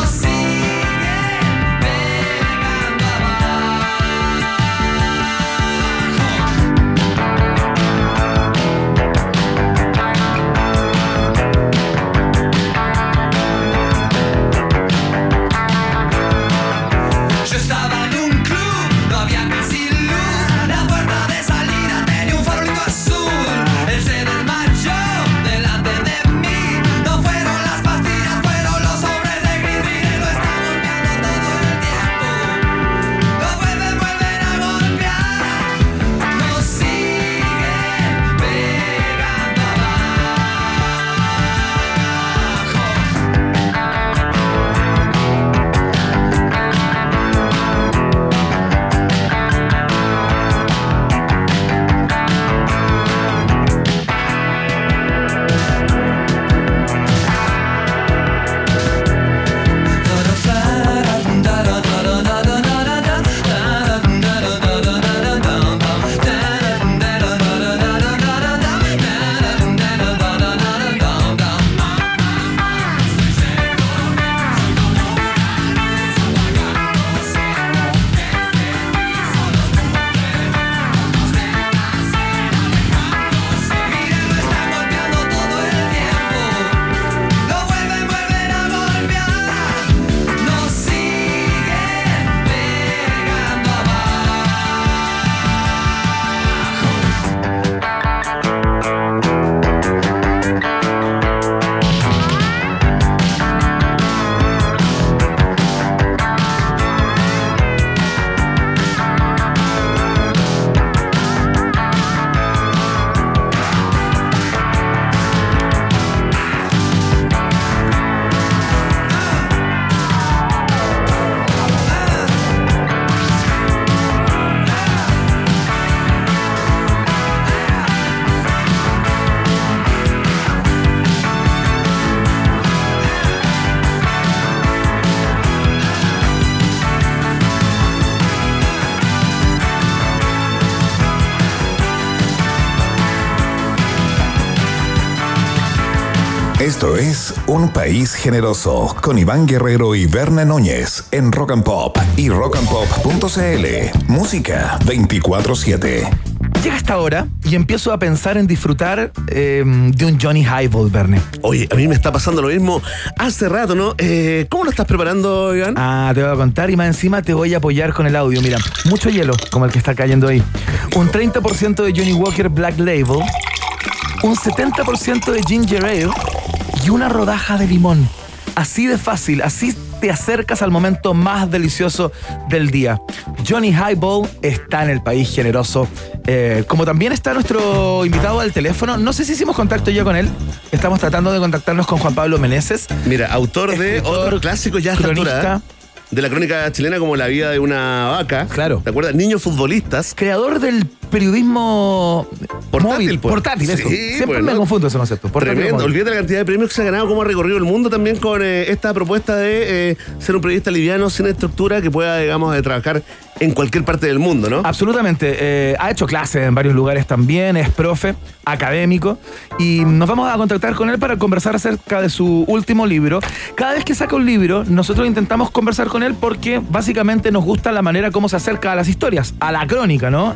Esto es Un País Generoso con Iván Guerrero y Berna Núñez en Rock and Pop y rockandpop.cl. Música 24/7. Llega esta hora y empiezo a pensar en disfrutar de un Johnny Highball, Verne. Oye, a mí me está pasando lo mismo hace rato, ¿no? ¿Cómo lo estás preparando, Iván? Te voy a contar y más encima te voy a apoyar con el audio. Mira, mucho hielo, como el que está cayendo ahí. Un 30% de Johnny Walker Black Label, un 70% de Ginger Ale y una rodaja de limón. Así de fácil, así te acercas al momento más delicioso del día. Johnny Highball está en el País Generoso. Como también está nuestro invitado al teléfono. No sé si hicimos contacto ya con él. Estamos tratando de contactarnos con Juan Pablo Meneses. Mira, autor de otros clásicos ya a esta altura, de la crónica chilena como La vida de una vaca. Claro. ¿Te acuerdas? Niños futbolistas. Creador del periodismo portátil. Portátil, eso. Sí, Siempre me confundo ese concepto. Tremendo. Olvídate la cantidad de premios que se ha ganado, cómo ha recorrido el mundo también con esta propuesta de ser un periodista liviano, sin estructura, que pueda, digamos, trabajar en cualquier parte del mundo, ¿no? Absolutamente. Ha hecho clases en varios lugares también, es profe, académico, y nos vamos a contactar con él para conversar acerca de su último libro. Cada vez que saca un libro, nosotros intentamos conversar con él porque básicamente nos gusta la manera como se acerca a las historias, a la crónica, ¿no?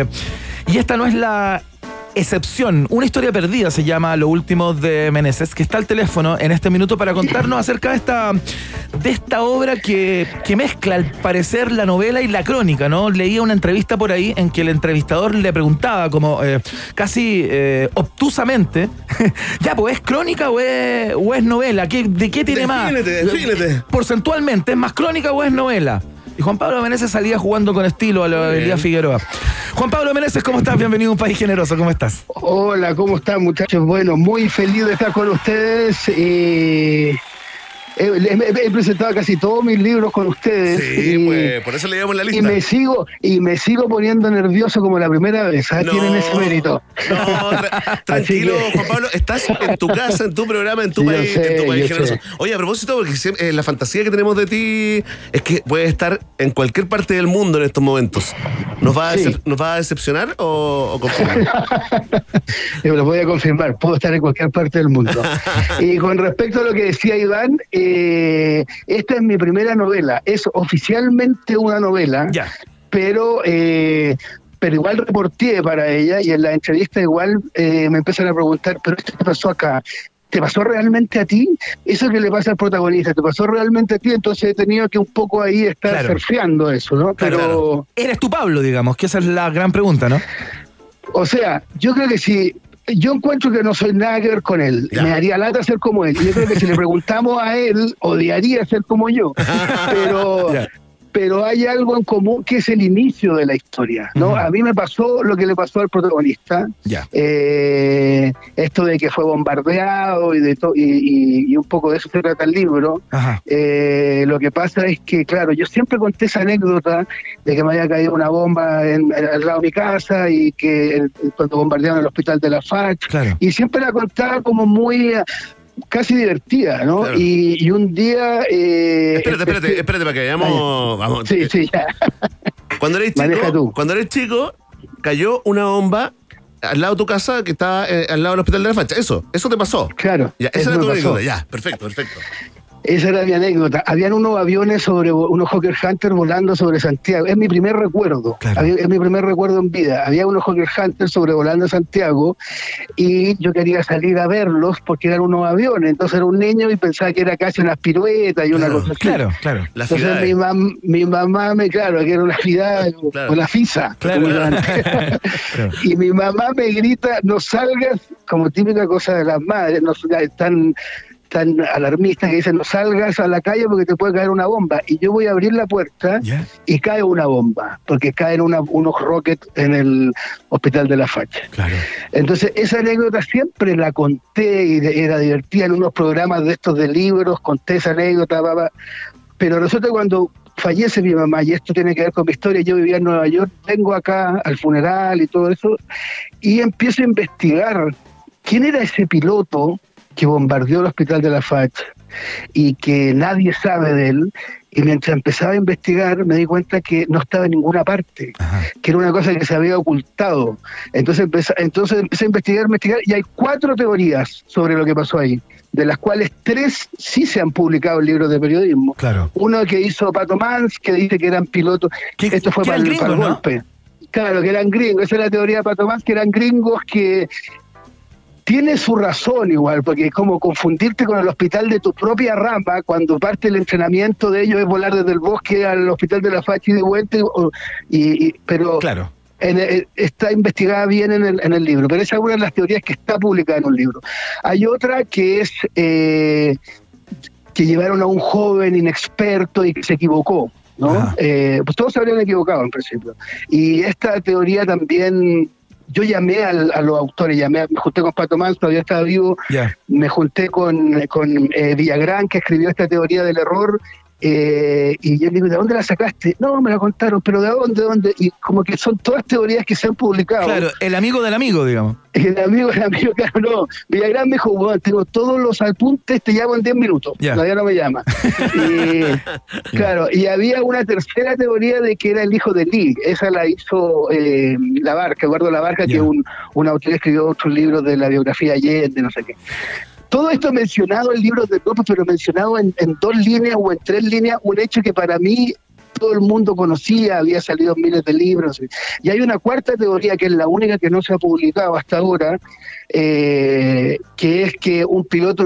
Y esta no es la excepción. Una historia perdida se llama Lo último de Meneses, que está al teléfono en este minuto para contarnos acerca de esta obra que mezcla al parecer la novela y la crónica, ¿no? Leía una entrevista por ahí en que el entrevistador le preguntaba como casi obtusamente ya, pues, ¿es crónica o es novela? ¿De qué tiene más? Defínete. Porcentualmente, ¿es más crónica o es novela? Y Juan Pablo Meneses salía jugando con estilo a lo de Elías Figueroa. Juan Pablo Meneses, ¿cómo estás? Bienvenido a Un País Generoso, ¿cómo estás? Hola, ¿cómo están, muchachos? Bueno, muy feliz de estar con ustedes. He presentado casi todos mis libros con ustedes. Sí, pues por eso le llevamos la lista. Y me sigo poniendo nervioso como la primera vez. Tienen ese mérito. Tranquilo, Juan Pablo, estás en tu casa, en tu programa, en tu país, en tu país generoso. Oye, a propósito, porque la fantasía que tenemos de ti es que puedes estar en cualquier parte del mundo en estos momentos. ¿Nos va a decepcionar o confirmar? Lo voy a confirmar, puedo estar en cualquier parte del mundo. Y con respecto a lo que decía Iván, esta es mi primera novela. Es oficialmente una novela, pero igual reporté para ella y en la entrevista igual me empiezan a preguntar, ¿pero esto qué pasó acá? ¿Te pasó realmente a ti? Eso que le pasa al protagonista, ¿te pasó realmente a ti? Entonces he tenido que un poco ahí estar surfeando eso, ¿no? Pero ¿eres tú, Pablo, digamos? Que esa es la gran pregunta, ¿no? O sea, yo creo que sí. Yo encuentro que no soy nada que ver con él. Me haría lata ser como él. Yo creo que si le preguntamos a él, odiaría ser como yo. Pero hay algo en común que es el inicio de la historia, ¿no? A mí me pasó lo que le pasó al protagonista. Esto de que fue bombardeado y un poco de eso se trata el libro. Lo que pasa es que, claro, yo siempre conté esa anécdota de que me había caído una bomba al lado de mi casa y que cuando bombardearon el hospital de la FACH. Y siempre la contaba como muy casi divertida, ¿no? Claro. Y un día... Espérate, para que veamos... Vamos. Sí, ya. Cuando eres chico, cayó una bomba al lado de tu casa que está al lado del hospital de la Facha. Eso te pasó. Claro. Ya, esa era tu anécdota. Ya, perfecto. Esa era mi anécdota. Habían unos aviones unos Hawker Hunter volando sobre Santiago. Es mi primer recuerdo. Es mi primer recuerdo en vida. Había unos Hawker Hunter sobrevolando Santiago y yo quería salir a verlos porque eran unos aviones. Entonces era un niño y pensaba que era casi unas piruetas y una cosa así. Claro. Entonces mi mamá que era una fidad o la FISA. Y mi mamá me grita, no salgas, como típica cosa de las madres, no tan alarmistas que dicen no salgas a la calle porque te puede caer una bomba. Y yo voy a abrir la puerta y cae una bomba, porque caen unos rockets en el hospital de la Facha. Entonces esa anécdota siempre la conté y era divertida en unos programas de estos de libros, conté esa anécdota, pero resulta que cuando fallece mi mamá, y esto tiene que ver con mi historia, yo vivía en Nueva York, vengo acá al funeral y todo eso, y empiezo a investigar quién era ese piloto que bombardeó el hospital de la Facha, y que nadie sabe de él. Y mientras empezaba a investigar me di cuenta que no estaba en ninguna parte, que era una cosa que se había ocultado. Entonces empecé a investigar, y hay 4 teorías sobre lo que pasó ahí, de las cuales 3 sí se han publicado en libros de periodismo. Claro. Uno que hizo Pato Mans, que dice que eran pilotos. Esto fue para el golpe. Claro, que eran gringos. Esa es la teoría de Pato Mans, que eran gringos que... Tiene su razón igual, porque es como confundirte con el hospital de tu propia rama cuando parte del entrenamiento de ellos es volar desde el bosque al hospital de la Fachi de vuelta, pero claro. Está investigada bien en el libro, pero esa es una de las teorías que está publicada en un libro. Hay otra que es que llevaron a un joven inexperto y que se equivocó, ¿no? Pues todos se habrían equivocado en principio. Y esta teoría también... Yo llamé a los autores, me junté con Pato Mans, todavía estaba vivo, me junté con Villagrán, que escribió esta teoría del error, y yo le digo, ¿de dónde la sacaste? No, me la contaron, pero ¿de dónde? Y como que son todas teorías que se han publicado. Claro, el amigo del amigo, digamos. El amigo, claro, no. Villagrán me dijo, bueno, tengo todos los apuntes, te llamo en 10 minutos. Todavía no me llama. Claro, y había una tercera teoría de que era el hijo de Lee. Esa la hizo Labarca, Eduardo Labarca, que es un autor que escribió otros libros de la biografía Allende, no sé qué. Todo esto mencionado en libros de grupos, pero mencionado en 2 líneas o en 3 líneas, un hecho que para mí todo el mundo conocía, había salido en miles de libros. Y hay una cuarta teoría, que es la única que no se ha publicado hasta ahora, que es que un piloto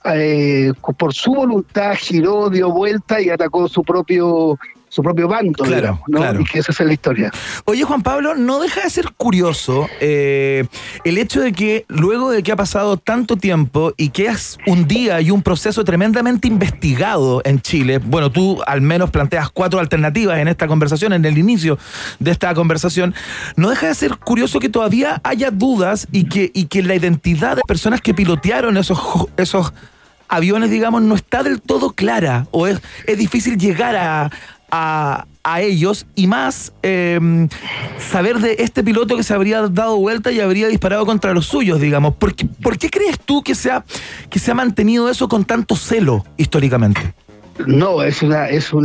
por su voluntad giró, dio vuelta y atacó su propio bando, claro, digamos, ¿no? Claro. Y que esa es la historia. Oye, Juan Pablo, no deja de ser curioso el hecho de que luego de que ha pasado tanto tiempo y que es un día y un proceso tremendamente investigado en Chile, bueno, tú al menos planteas 4 alternativas en esta conversación, en el inicio de esta conversación, no deja de ser curioso que todavía haya dudas y que la identidad de personas que pilotearon esos aviones, digamos, no está del todo clara, o es difícil llegar a ellos, y más saber de este piloto que se habría dado vuelta y habría disparado contra los suyos, digamos. ¿Por qué crees tú que se ha mantenido eso con tanto celo históricamente? No, es un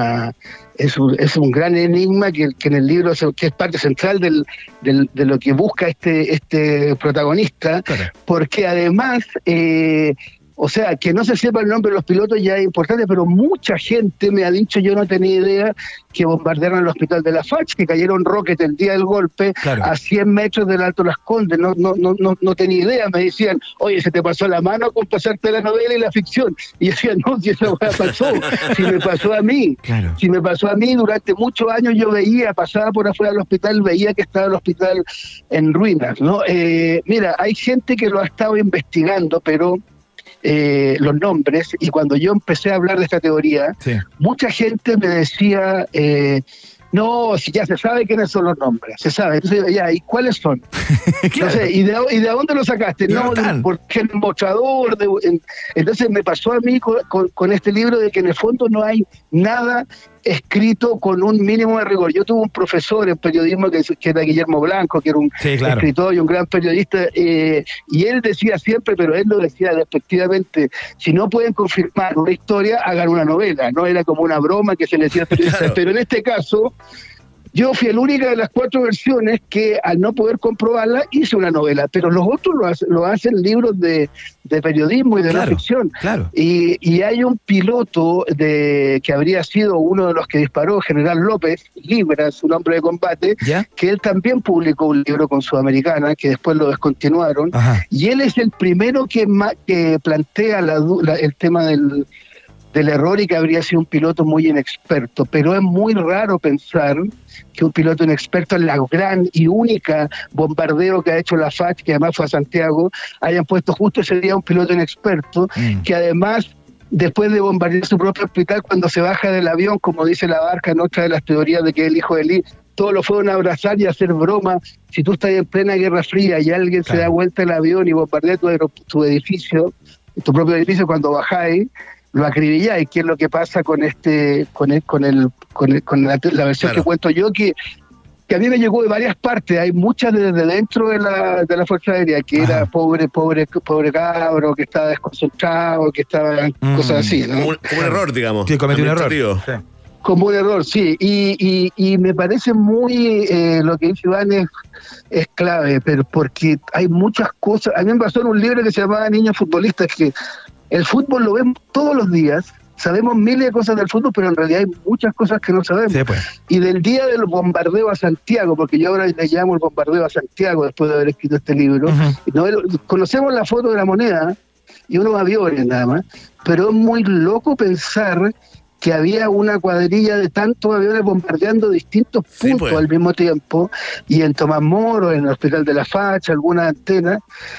gran enigma que en el libro, que es parte central de lo que busca este protagonista, claro. Porque además... o sea, que no se sepa el nombre de los pilotos ya es importante, pero mucha gente me ha dicho, yo no tenía idea, que bombardearon el hospital de la FACH, que cayeron rockets el día del golpe, claro, a 100 metros del Alto Las Condes. No tenía idea. Me decían, oye, se te pasó la mano con pasarte la novela y la ficción. Y yo decía, no, si esa hueá pasó, si me pasó a mí. Claro. Si me pasó a mí, durante muchos años yo pasaba por afuera del hospital, veía que estaba el hospital en ruinas, ¿no? Mira, hay gente que lo ha estado investigando, pero... los nombres, y cuando yo empecé a hablar de esta teoría, sí, mucha gente me decía, no, si ya se sabe quiénes son los nombres, se sabe. Entonces, ya, ¿y cuáles son? Claro. Entonces, ¿y de dónde lo sacaste? No, porque el mostrador. Entonces me pasó a mí con este libro de que en el fondo no hay nada escrito con un mínimo de rigor. Yo tuve un profesor en periodismo que era Guillermo Blanco, que era un escritor y un gran periodista, y él decía siempre, pero él lo decía despectivamente, si no pueden confirmar una historia, hagan una novela. No era como una broma que se le decía a periodistas, claro, pero en este caso... Yo fui el única de las 4 versiones que, al no poder comprobarla, hice una novela, pero los otros lo hacen libros de periodismo y de no ficción. Claro. Y hay un piloto que habría sido uno de los que disparó, General López, Libra, su nombre de combate, ¿ya?, que él también publicó un libro con Sudamericana, que después lo descontinuaron. Ajá. Y él es el primero que plantea el tema del error, y que habría sido un piloto muy inexperto, pero es muy raro pensar que un piloto inexperto en la gran y única bombardeo que ha hecho la FACH, que además fue a Santiago, hayan puesto justo ese día un piloto inexperto, que además, después de bombardear su propio hospital, cuando se baja del avión, como dice Labarca en otra de las teorías de que es el hijo de Lee, todos lo fueron a abrazar y a hacer broma. Si tú estás en plena Guerra Fría y alguien se da vuelta el avión y bombardea tu edificio, tu propio edificio, cuando bajáis, lo acribilláis, que es lo que pasa con la versión que cuento yo, que que a mí me llegó de varias partes. Hay muchas desde dentro de la Fuerza Aérea, que era pobre cabro, que estaba desconcentrado, que estaba cosas así, ¿no? Como un error, digamos. Sí, cometió un error. Sí. Como un error, sí. Y me parece muy, lo que dice Iván es clave, pero porque hay muchas cosas. A mí me pasó en un libro que se llamaba Niños Futbolistas, que el fútbol lo vemos todos los días. Sabemos miles de cosas del fútbol, pero en realidad hay muchas cosas que no sabemos. Sí, pues. Y del día del bombardeo a Santiago, porque yo ahora le llamo el bombardeo a Santiago después de haber escrito este libro, conocemos la foto de la moneda y unos aviones nada más, pero es muy loco pensar que había una cuadrilla de tantos aviones bombardeando distintos puntos al mismo tiempo, y en Tomás Moro, en el Hospital de la Facha, alguna antena,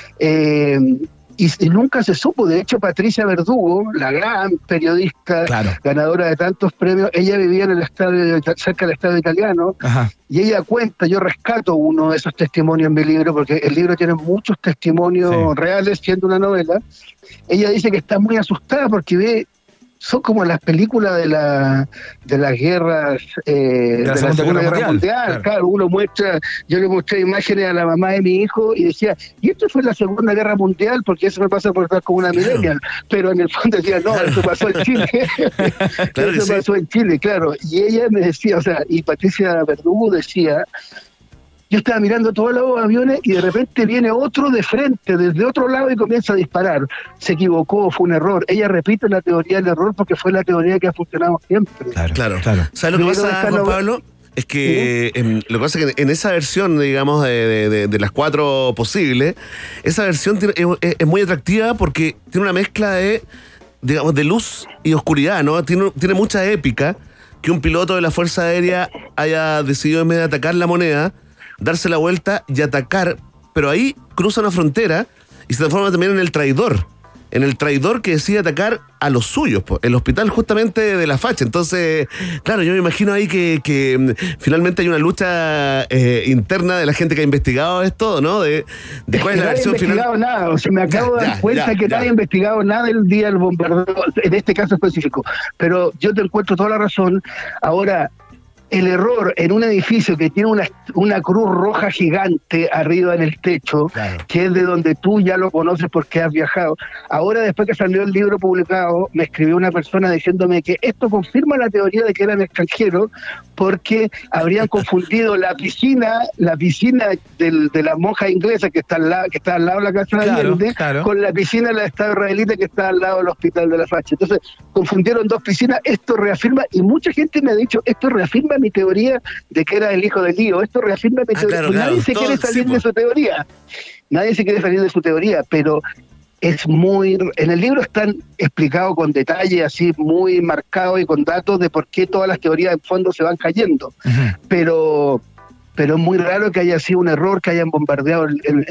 y nunca se supo. De hecho, Patricia Verdugo, la gran periodista, ganadora de tantos premios, ella vivía en el estadio, cerca del estadio italiano, y ella cuenta, yo rescato uno de esos testimonios en mi libro, porque el libro tiene muchos testimonios reales, siendo una novela. Ella dice que está muy asustada porque son como las películas de las guerras de la Segunda Guerra Mundial. Claro, yo le mostré imágenes a la mamá de mi hijo y decía, y esto fue la Segunda Guerra Mundial, porque eso me pasa por estar como una millennial, pero en el fondo decía, no, eso pasó en Chile. Eso pasó en Chile, claro. Y ella me decía, y Patricia Verdugo decía, yo estaba mirando todos los aviones y de repente viene otro de frente, desde otro lado, y comienza a disparar. Se equivocó, fue un error. Ella repite la teoría del error porque fue la teoría que ha funcionado siempre. Claro. ¿Sabes lo que pasa, Juan Pablo? Es que lo que pasa es que en esa versión, digamos, de las 4 posibles, esa versión es muy atractiva porque tiene una mezcla de luz y oscuridad, ¿no? Tiene mucha épica que un piloto de la Fuerza Aérea haya decidido, en vez de atacar la moneda, darse la vuelta y atacar, pero ahí cruza una frontera y se transforma también en el traidor que decide atacar a los suyos, el hospital justamente de la Facha. Entonces, claro, yo me imagino ahí que finalmente hay una lucha interna de la gente que ha investigado esto, ¿no? De cuál es la versión final. No he investigado nada, me acabo de dar cuenta que nadie ha investigado nada el día del bombardeo, en este caso específico, pero yo te encuentro toda la razón. Ahora, el error en un edificio que tiene una cruz roja gigante arriba en el techo, que es de donde tú ya lo conoces porque has viajado. Ahora, después que salió el libro publicado, me escribió una persona diciéndome que esto confirma la teoría de que eran extranjeros, porque habrían confundido la piscina de la monja inglesa que está al lado de la casa de Allende, con la piscina del Estado israelita que está al lado del Hospital de la Facha. Entonces, confundieron 2 piscinas. Esto reafirma, y mucha gente me ha dicho, esto reafirma mi teoría de que era el hijo de Lío. Esto reafirma mi teoría. Nadie se quiere salir de su teoría. Nadie se quiere salir de su teoría, pero es muy... En el libro están explicados con detalle, así muy marcado y con datos de por qué todas las teorías en fondo se van cayendo. Pero es muy raro que haya sido un error, que hayan bombardeado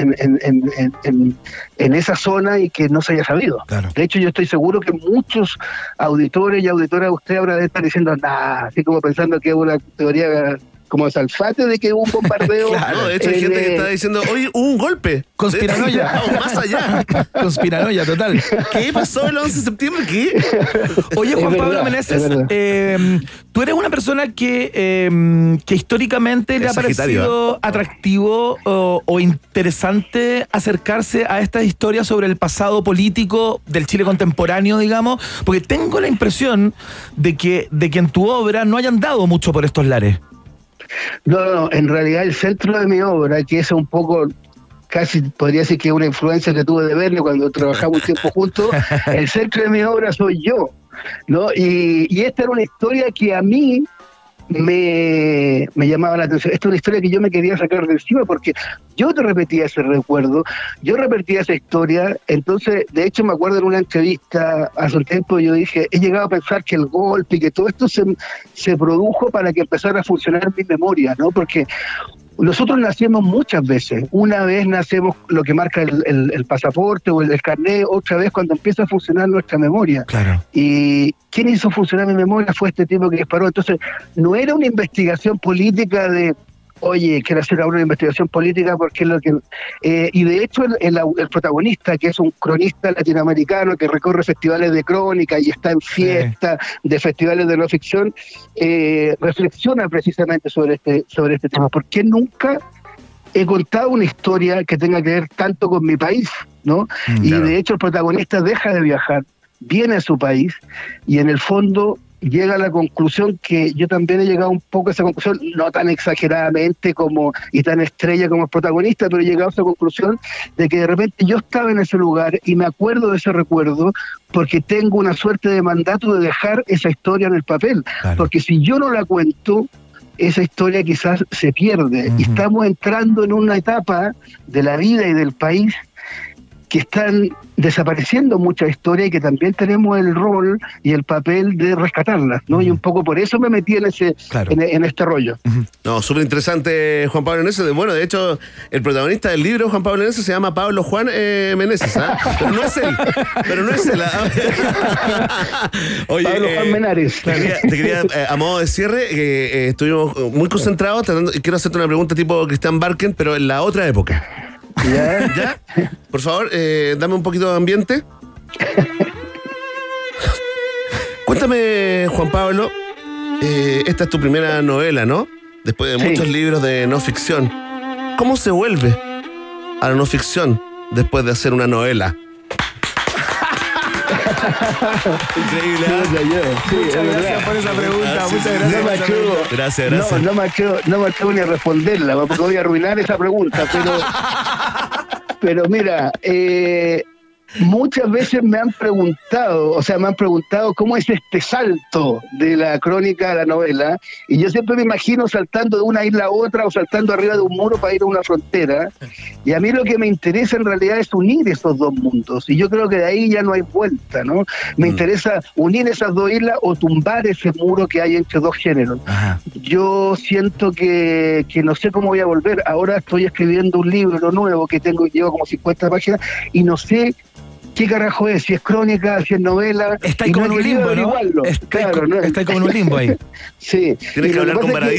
en esa zona y que no se haya sabido. De hecho, yo estoy seguro que muchos auditores y auditoras de usted ahora deben estar diciendo, así como pensando que es una teoría como Salfate de que hubo un bombardeo. Claro, de hecho hay gente que está diciendo, oye, hubo un golpe. Conspiranoia. Más allá. Conspiranoia, total. ¿Qué pasó el 11 de septiembre? ¿Qué? Oye, Juan Pablo Meneses, tú eres una persona que históricamente le ha parecido atractivo o interesante acercarse a estas historias sobre el pasado político del Chile contemporáneo, digamos, porque tengo la impresión de que en tu obra no hayan dado mucho por estos lares. No, en realidad el centro de mi obra, que es un poco, casi podría decir que es una influencia que tuve de verle cuando trabajamos un tiempo juntos, el centro de mi obra soy yo, ¿no? Y esta era una historia que a mí me llamaba la atención. Esta es una historia que yo me quería sacar de encima porque yo te repetía ese recuerdo, yo repetía esa historia. Entonces, de hecho, me acuerdo en una entrevista hace un tiempo, yo dije, he llegado a pensar que el golpe y que todo esto se produjo para que empezara a funcionar mi memoria, ¿no? Porque nosotros nacemos muchas veces. Una vez nacemos lo que marca el pasaporte o el carnet, otra vez cuando empieza a funcionar nuestra memoria. Claro. Y quien hizo funcionar mi memoria fue este tipo que disparó. Entonces, no era una investigación política de oye, quiero hacer ahora una investigación política porque es lo que... y de hecho el protagonista, que es un cronista latinoamericano que recorre festivales de crónica y está en fiesta de festivales de no ficción, reflexiona precisamente sobre este tema. ¿Por qué nunca he contado una historia que tenga que ver tanto con mi país, ¿no? Y de hecho el protagonista deja de viajar, viene a su país y en el fondo llega a la conclusión que yo también he llegado un poco a esa conclusión, no tan exageradamente como y tan estrella como el protagonista, pero he llegado a esa conclusión de que de repente yo estaba en ese lugar y me acuerdo de ese recuerdo porque tengo una suerte de mandato de dejar esa historia en el papel, porque si yo no la cuento, esa historia quizás se pierde. Y estamos entrando en una etapa de la vida y del país que están desapareciendo muchas historias y que también tenemos el rol y el papel de rescatarlas, ¿no? Y un poco por eso me metí en ese en este rollo. No, súper interesante, Juan Pablo Meneses. Bueno, de hecho, el protagonista del libro, Juan Pablo Meneses, se llama Pablo Juan Meneses, ¿ah? Pero no es él. Oye, Pablo Juan Menares. Te quería a modo de cierre, estuvimos muy concentrados, quiero hacerte una pregunta tipo Christian Barken, pero en la otra época. ¿Ya? Por favor, dame un poquito de ambiente. Cuéntame, Juan Pablo, esta es tu primera novela, ¿no? Después de muchos libros de no ficción. ¿Cómo se vuelve a la no ficción después de hacer una novela? Increíble, muchas gracias por esa pregunta. Muchas gracias. Gracias. No me atrevo ni a responderla, porque voy a arruinar esa pregunta, pero mira, muchas veces me han preguntado cómo es este salto de la crónica a la novela, y yo siempre me imagino saltando de una isla a otra o saltando arriba de un muro para ir a una frontera, y a mí lo que me interesa en realidad es unir esos dos mundos, y yo creo que de ahí ya no hay vuelta, ¿no? Me interesa unir esas dos islas o tumbar ese muro que hay entre dos géneros. Yo siento que no sé cómo voy a volver. Ahora estoy escribiendo un libro nuevo que llevo como 50 páginas y no sé ¿qué carajo es? Si es crónica, si es novela. Está ahí como en un limbo, ¿no? Está ahí como en un limbo ahí. Sí. Tienes que hablar con Baradit.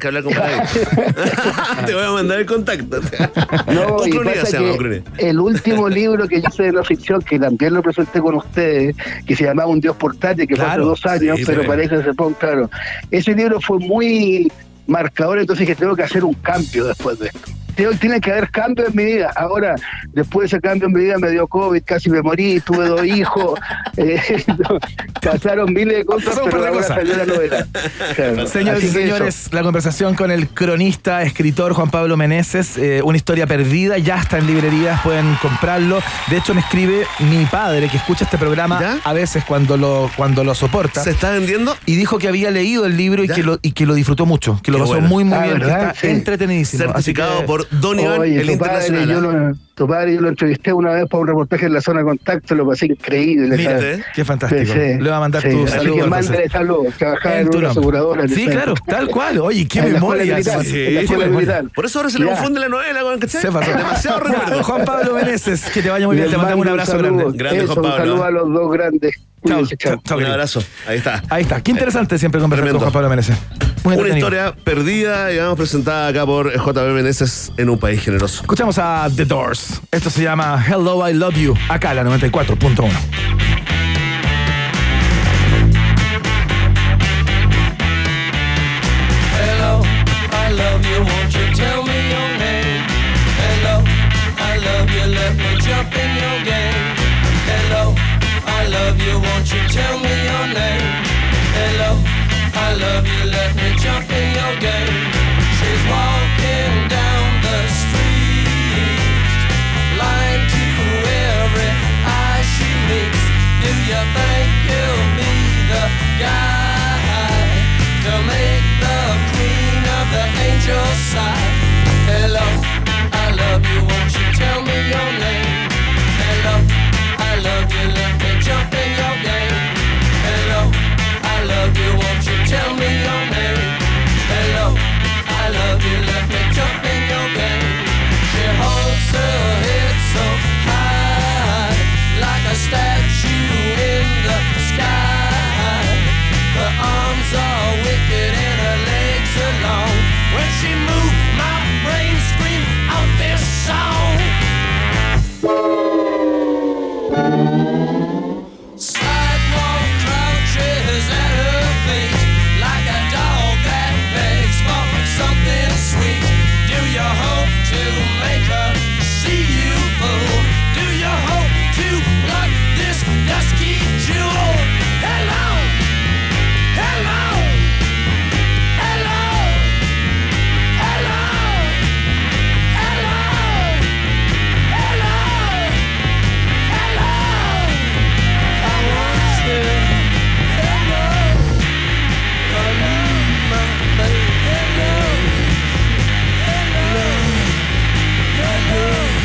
Te voy a mandar el contacto. No, y pasa que el último libro que yo hice de no ficción, que también lo presenté con ustedes, que se llamaba Un Dios portátil, que fue hace 2 años, pero parece que se pone claro. Ese libro fue muy marcador, entonces dije, tengo que hacer un cambio después de esto. Tiene que haber cambio en mi vida. Ahora, después de ese cambio en mi vida me dio COVID, casi me morí, tuve 2 hijos, pasaron miles de cosas, pero ahora salió la novela. Claro. Señores y señores, la conversación con el cronista, escritor Juan Pablo Meneses, una historia perdida, ya está en librerías, pueden comprarlo. De hecho, me escribe mi padre, que escucha este programa a veces cuando lo soporta. ¿Se está vendiendo? Y dijo que había leído el libro y que lo disfrutó mucho, que lo pasó muy bien, ¿verdad? que está entretenidísimo. Certificado por Don Iván, el internacional. Tu padre, yo lo entrevisté una vez para un reportaje en la zona de contacto, lo pasé increíble. Mírate, qué fantástico. Le voy a mandar tu saludo. Así que mándale saludos, trabajar en una aseguradora. Sí, claro, tal cual. Oye, qué memoria. Por eso ahora se le confunde la novela con se pasó. Demasiado recuerdo. Juan Pablo Meneses, que te vaya muy bien, te mandamos un abrazo grande. Grande, Juan Pablo. Un saludo a los dos grandes. Chao. Un abrazo. Ahí está. Qué interesante siempre conversar con Juan Pablo Meneses. Una historia perdida, digamos, presentada acá por J.B. Meneses en Un País Generoso. Escuchamos a The Doors. Esto se llama Hello, I Love You. Acá la 94.1. Hello, I love you. Won't you tell me your name? Hello, I love you. Let me jump in your game. Hello, I love you. Won't you tell me your name? Hello, I love you. Let me jump in your game. She's walking down the street, blind to every eye she meets. Do you think you'll be the guy to make the queen of the angels sigh? Hello, I love you. Won't you tell me your name? Hello, Sidewalk crouches at her feet like a dog that begs for something sweet. Do you hope to make her see you, fool? Do you hope to pluck this dusky jewel? Hello, hello, hello, hello, hello, hello, hello. I want you. Hello, hello, my baby. Hello, hello, hello,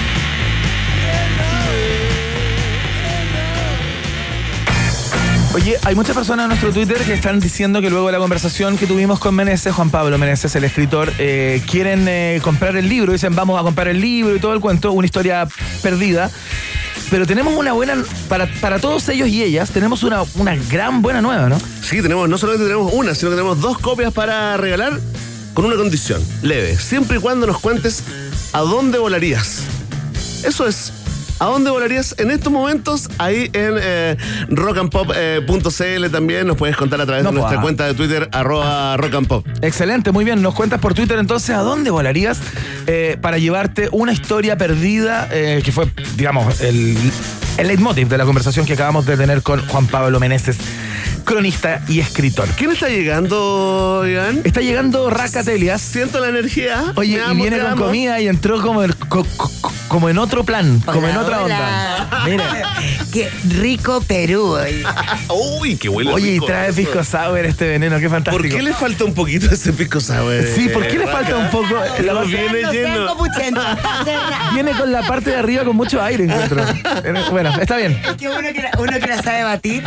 Oye, hay muchas personas en nuestro Twitter que están diciendo que luego de la conversación que tuvimos con Meneses, Juan Pablo Meneses, el escritor, quieren comprar el libro. Dicen, vamos a comprar el libro y todo el cuento, una historia perdida. Pero tenemos una buena, para todos ellos y ellas, tenemos una gran buena nueva, ¿no? Sí, no solamente tenemos una, sino que tenemos 2 copias para regalar con una condición leve. Siempre y cuando nos cuentes a dónde volarías. Eso es. ¿A dónde volarías en estos momentos? Ahí en rockandpop.cl también nos puedes contar a través de nuestra cuenta de Twitter, @rockandpop. Excelente, muy bien. Nos cuentas por Twitter entonces a dónde volarías para llevarte una historia perdida, que fue, digamos, el leitmotiv de la conversación que acabamos de tener con Juan Pablo Meneses, cronista y escritor. ¿Quién está llegando, Iván? Está llegando Rascatelias. Siento la energía. Oye, y viene con comida y entró como en otro plan, como en otra onda. Mira. Qué rico Perú. Uy, qué huele Oye, rico. y trae pisco sour este veneno, qué fantástico. ¿Por qué le falta un poquito ese pisco sour? Sí, ¿por qué le falta un poco? Viene lleno. Viene con la parte de arriba con mucho aire, encuentro. Bueno, está bien. Es que uno que la sabe batir.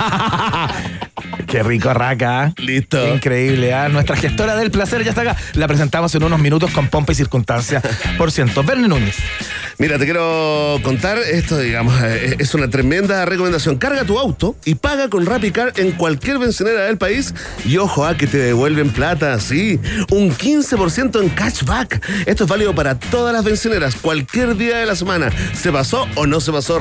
Qué rico, Raca. Listo. Increíble, ¿eh? Nuestra gestora del placer ya está acá. La presentamos en unos minutos con pompa y circunstancia. Por ciento. Verne Núñez. Mira, te quiero contar esto, digamos, es una tremenda recomendación. Carga tu auto y paga con RappiCard en cualquier bencinera del país y ojo a que te devuelven plata, sí, un 15% en cashback. Esto es válido para todas las bencineras, cualquier día de la semana. ¿Se pasó o no se pasó?